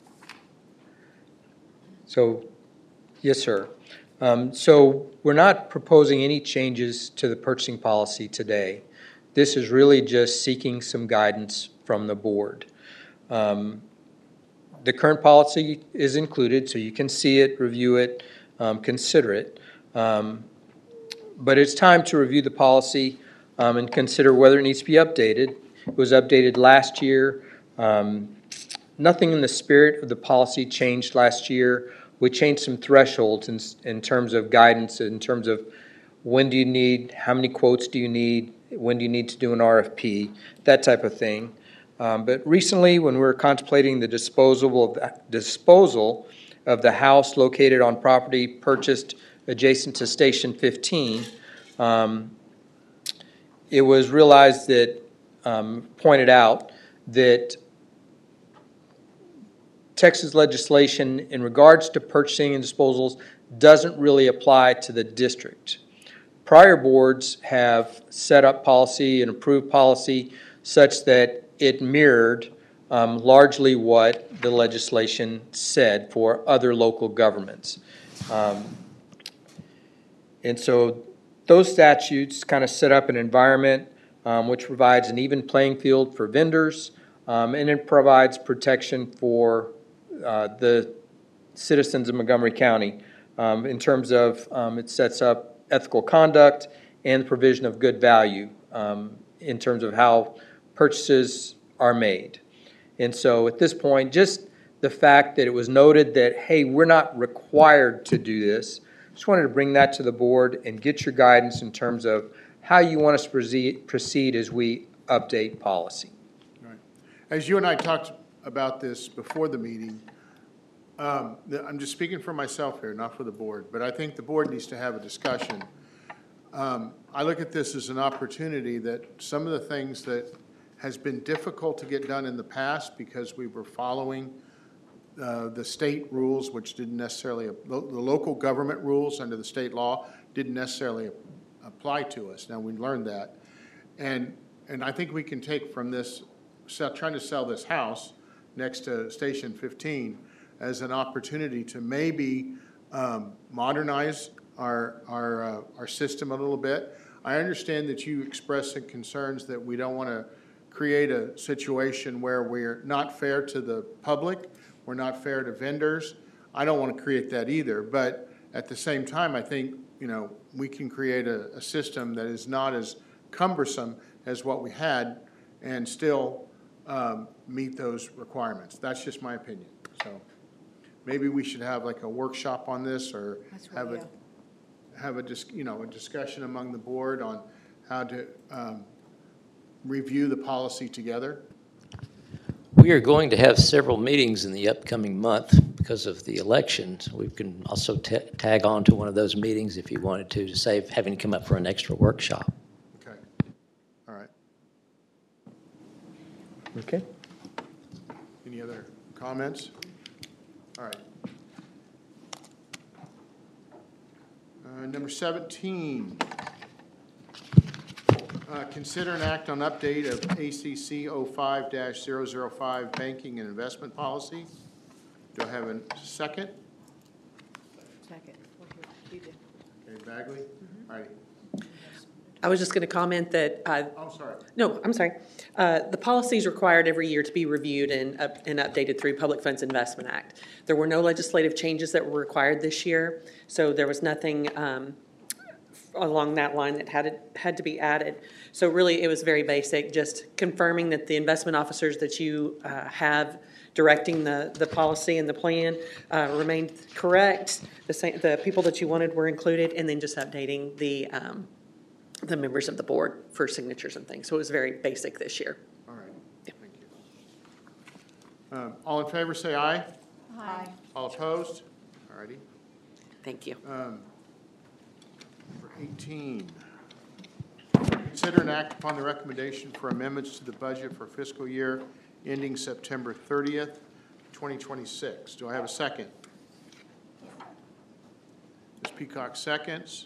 So, yes, sir. So we're not proposing any changes to the purchasing policy today. This is really just seeking some guidance from the board. The current policy is included, so you can see it, review it, consider it. But it's time to review the policy and consider whether it needs to be updated. It was updated last year. Nothing in the spirit of the policy changed last year. We changed some thresholds in terms of guidance, in terms of when do you need, how many quotes do you need, when do you need to do an RFP, that type of thing. But recently, when we were contemplating the disposal of the house located on property purchased adjacent to Station 15, it was realized that, pointed out, that Texas legislation in regards to purchasing and disposals doesn't really apply to the district. Prior boards have set up policy and approved policy such that it mirrored largely what the legislation said for other local governments. And so those statutes kind of set up an environment which provides an even playing field for vendors, and it provides protection for the citizens of Montgomery County in terms of it sets up ethical conduct and the provision of good value in terms of how purchases are made. And so at this point, just the fact that it was noted that, hey, we're not required to do this, just wanted to bring that to the board and get your guidance in terms of how you want us to proceed as we update policy. All right. as you and I talked about this before the meeting, I'm just speaking for myself here, not for the board, but I think the board needs to have a discussion. I look at this as an opportunity that some of the things that has been difficult to get done in the past because we were following the state rules, which didn't necessarily, the local government rules under the state law didn't necessarily apply to us. Now, we learned that. And I think we can take from this, trying to sell this house next to Station 15 as an opportunity to maybe modernize our system a little bit. I understand that you expressed some concerns that we don't want to create a situation where we're not fair to the public, we're not fair to vendors. I don't want to create that either, but at the same time, I think, you know, we can create a system that is not as cumbersome as what we had and still meet those requirements. That's just my opinion. So maybe we should have like a workshop on this, or have a discussion among the board on how to review the policy together. We are going to have several meetings in the upcoming month because of the elections. We can also tag on to one of those meetings if you wanted to save having to come up for an extra workshop. Okay. All right. Okay. Any other comments? All right. Number 17. Consider an act on update of ACC 05-005 Banking and Investment Policy. Do I have a second? Second. Okay, Bagley? All right. I was just going to comment that. Oh, sorry. No, I'm sorry. The policy is required every year to be reviewed and updated through Public Funds Investment Act. There were no legislative changes that were required this year, so there was nothing along that line that had to be added. So really, it was very basic, just confirming that the investment officers that you have directing the policy and the plan remained correct. The people that you wanted were included, and then just updating the members of the board for signatures and things. So it was very basic this year. All right. Yeah. Thank you. All in favor, say aye. Aye. All opposed? All righty. Thank you. Number 18. Consider and act upon the recommendation for amendments to the budget for fiscal year ending September 30th, 2026. Do I have a second? Ms. Peacock seconds.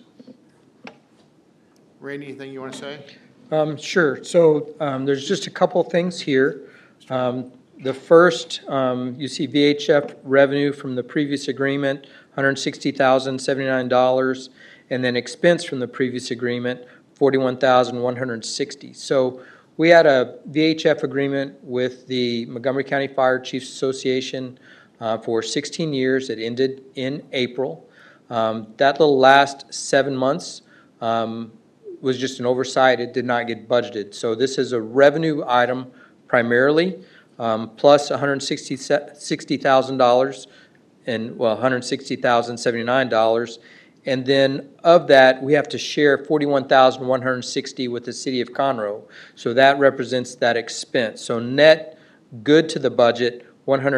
Randy, anything you want to say? Sure. So there's just a couple things here. The first, you see VHF revenue from the previous agreement, $160,079, and then expense from the previous agreement, $41,160. So we had a VHF agreement with the Montgomery County Fire Chiefs Association for 16 years. It ended in April. That little last 7 months was just an oversight. It did not get budgeted. So this is a revenue item primarily, plus $160,000 and, well, $160,079. And then of that, we have to share $41,160 with the city of Conroe. So that represents that expense. So net good to the budget,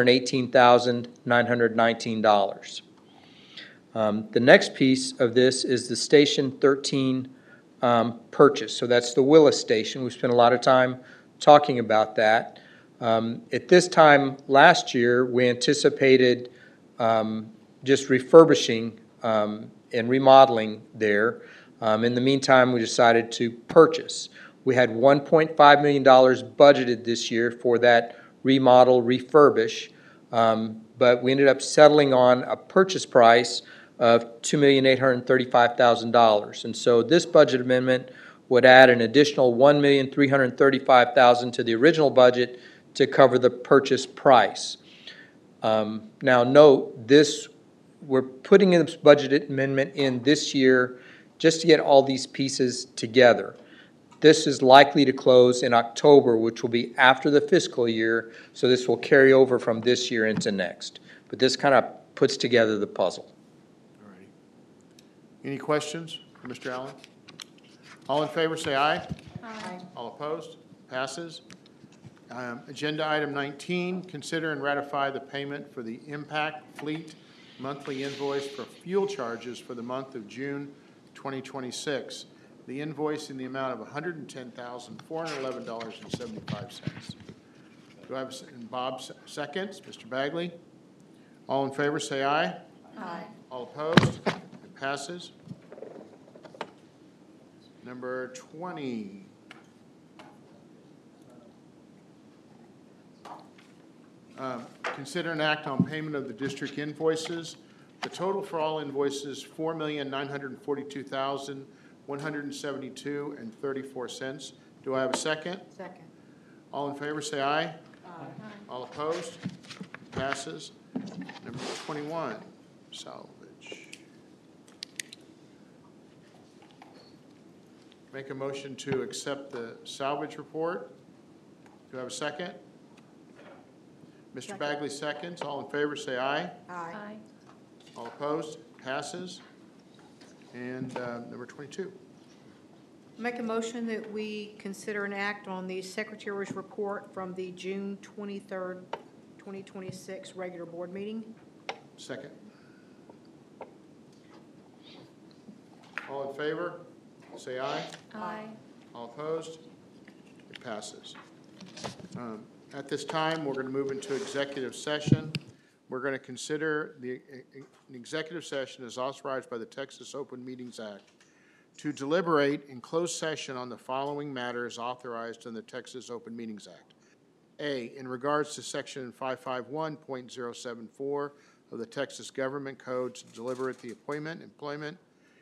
$118,919. The next piece of this is the Station 13 purchase. So that's the Willis Station. We spent a lot of time talking about that. At this time last year, we anticipated just refurbishing and remodeling there. In the meantime, we decided to purchase. We had $1.5 million budgeted this year for that remodel, refurbish, but we ended up settling on a purchase price of $2,835,000. And so this budget amendment would add an additional $1,335,000 to the original budget to cover the purchase price. Now note, we're putting in this budget amendment in this year just to get all these pieces together. This is likely to close in October, which will be after the fiscal year, so this will carry over from this year into next. But this kind of puts together the puzzle. All righty. Any questions for Mr. Allen? All in favor say aye. Aye. All opposed? Passes. Agenda item 19, consider and ratify the payment for the Impact Fleet monthly invoice for fuel charges for the month of June 2026. The invoice in the amount of $110,411.75. Do I have, and Bob seconds, Mr. Bagley? All in favor, say aye. Aye. All opposed? It passes. Number 20. Consider an act on payment of the district invoices. The total for all invoices, $4,942,172.34. Do I have a second? Second. All in favor, say aye. Aye. All opposed? Passes. Number 21, salvage. Make a motion to accept the salvage report. Do I have a second? Mr. Bagley seconds. All in favor, say aye. Aye. All opposed? Passes. And number 22. Make a motion that we consider an act on the Secretary's report from the June 23rd, 2026 regular board meeting. Second. All in favor, say aye. Aye. All opposed? It passes. At this time, we're going to move into executive session. We're going to consider an executive session as authorized by the Texas Open Meetings Act to deliberate in closed session on the following matters authorized in the Texas Open Meetings Act. A, in regards to Section 551.074 of the Texas Government Code to deliberate the appointment, employment,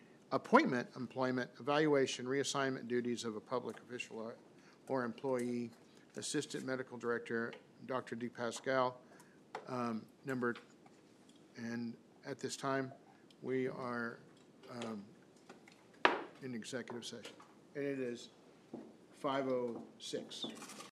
evaluation, reassignment duties of a public official or employee, Assistant Medical Director, Dr. DePascal. And at this time, we are in executive session. And it is 5:06.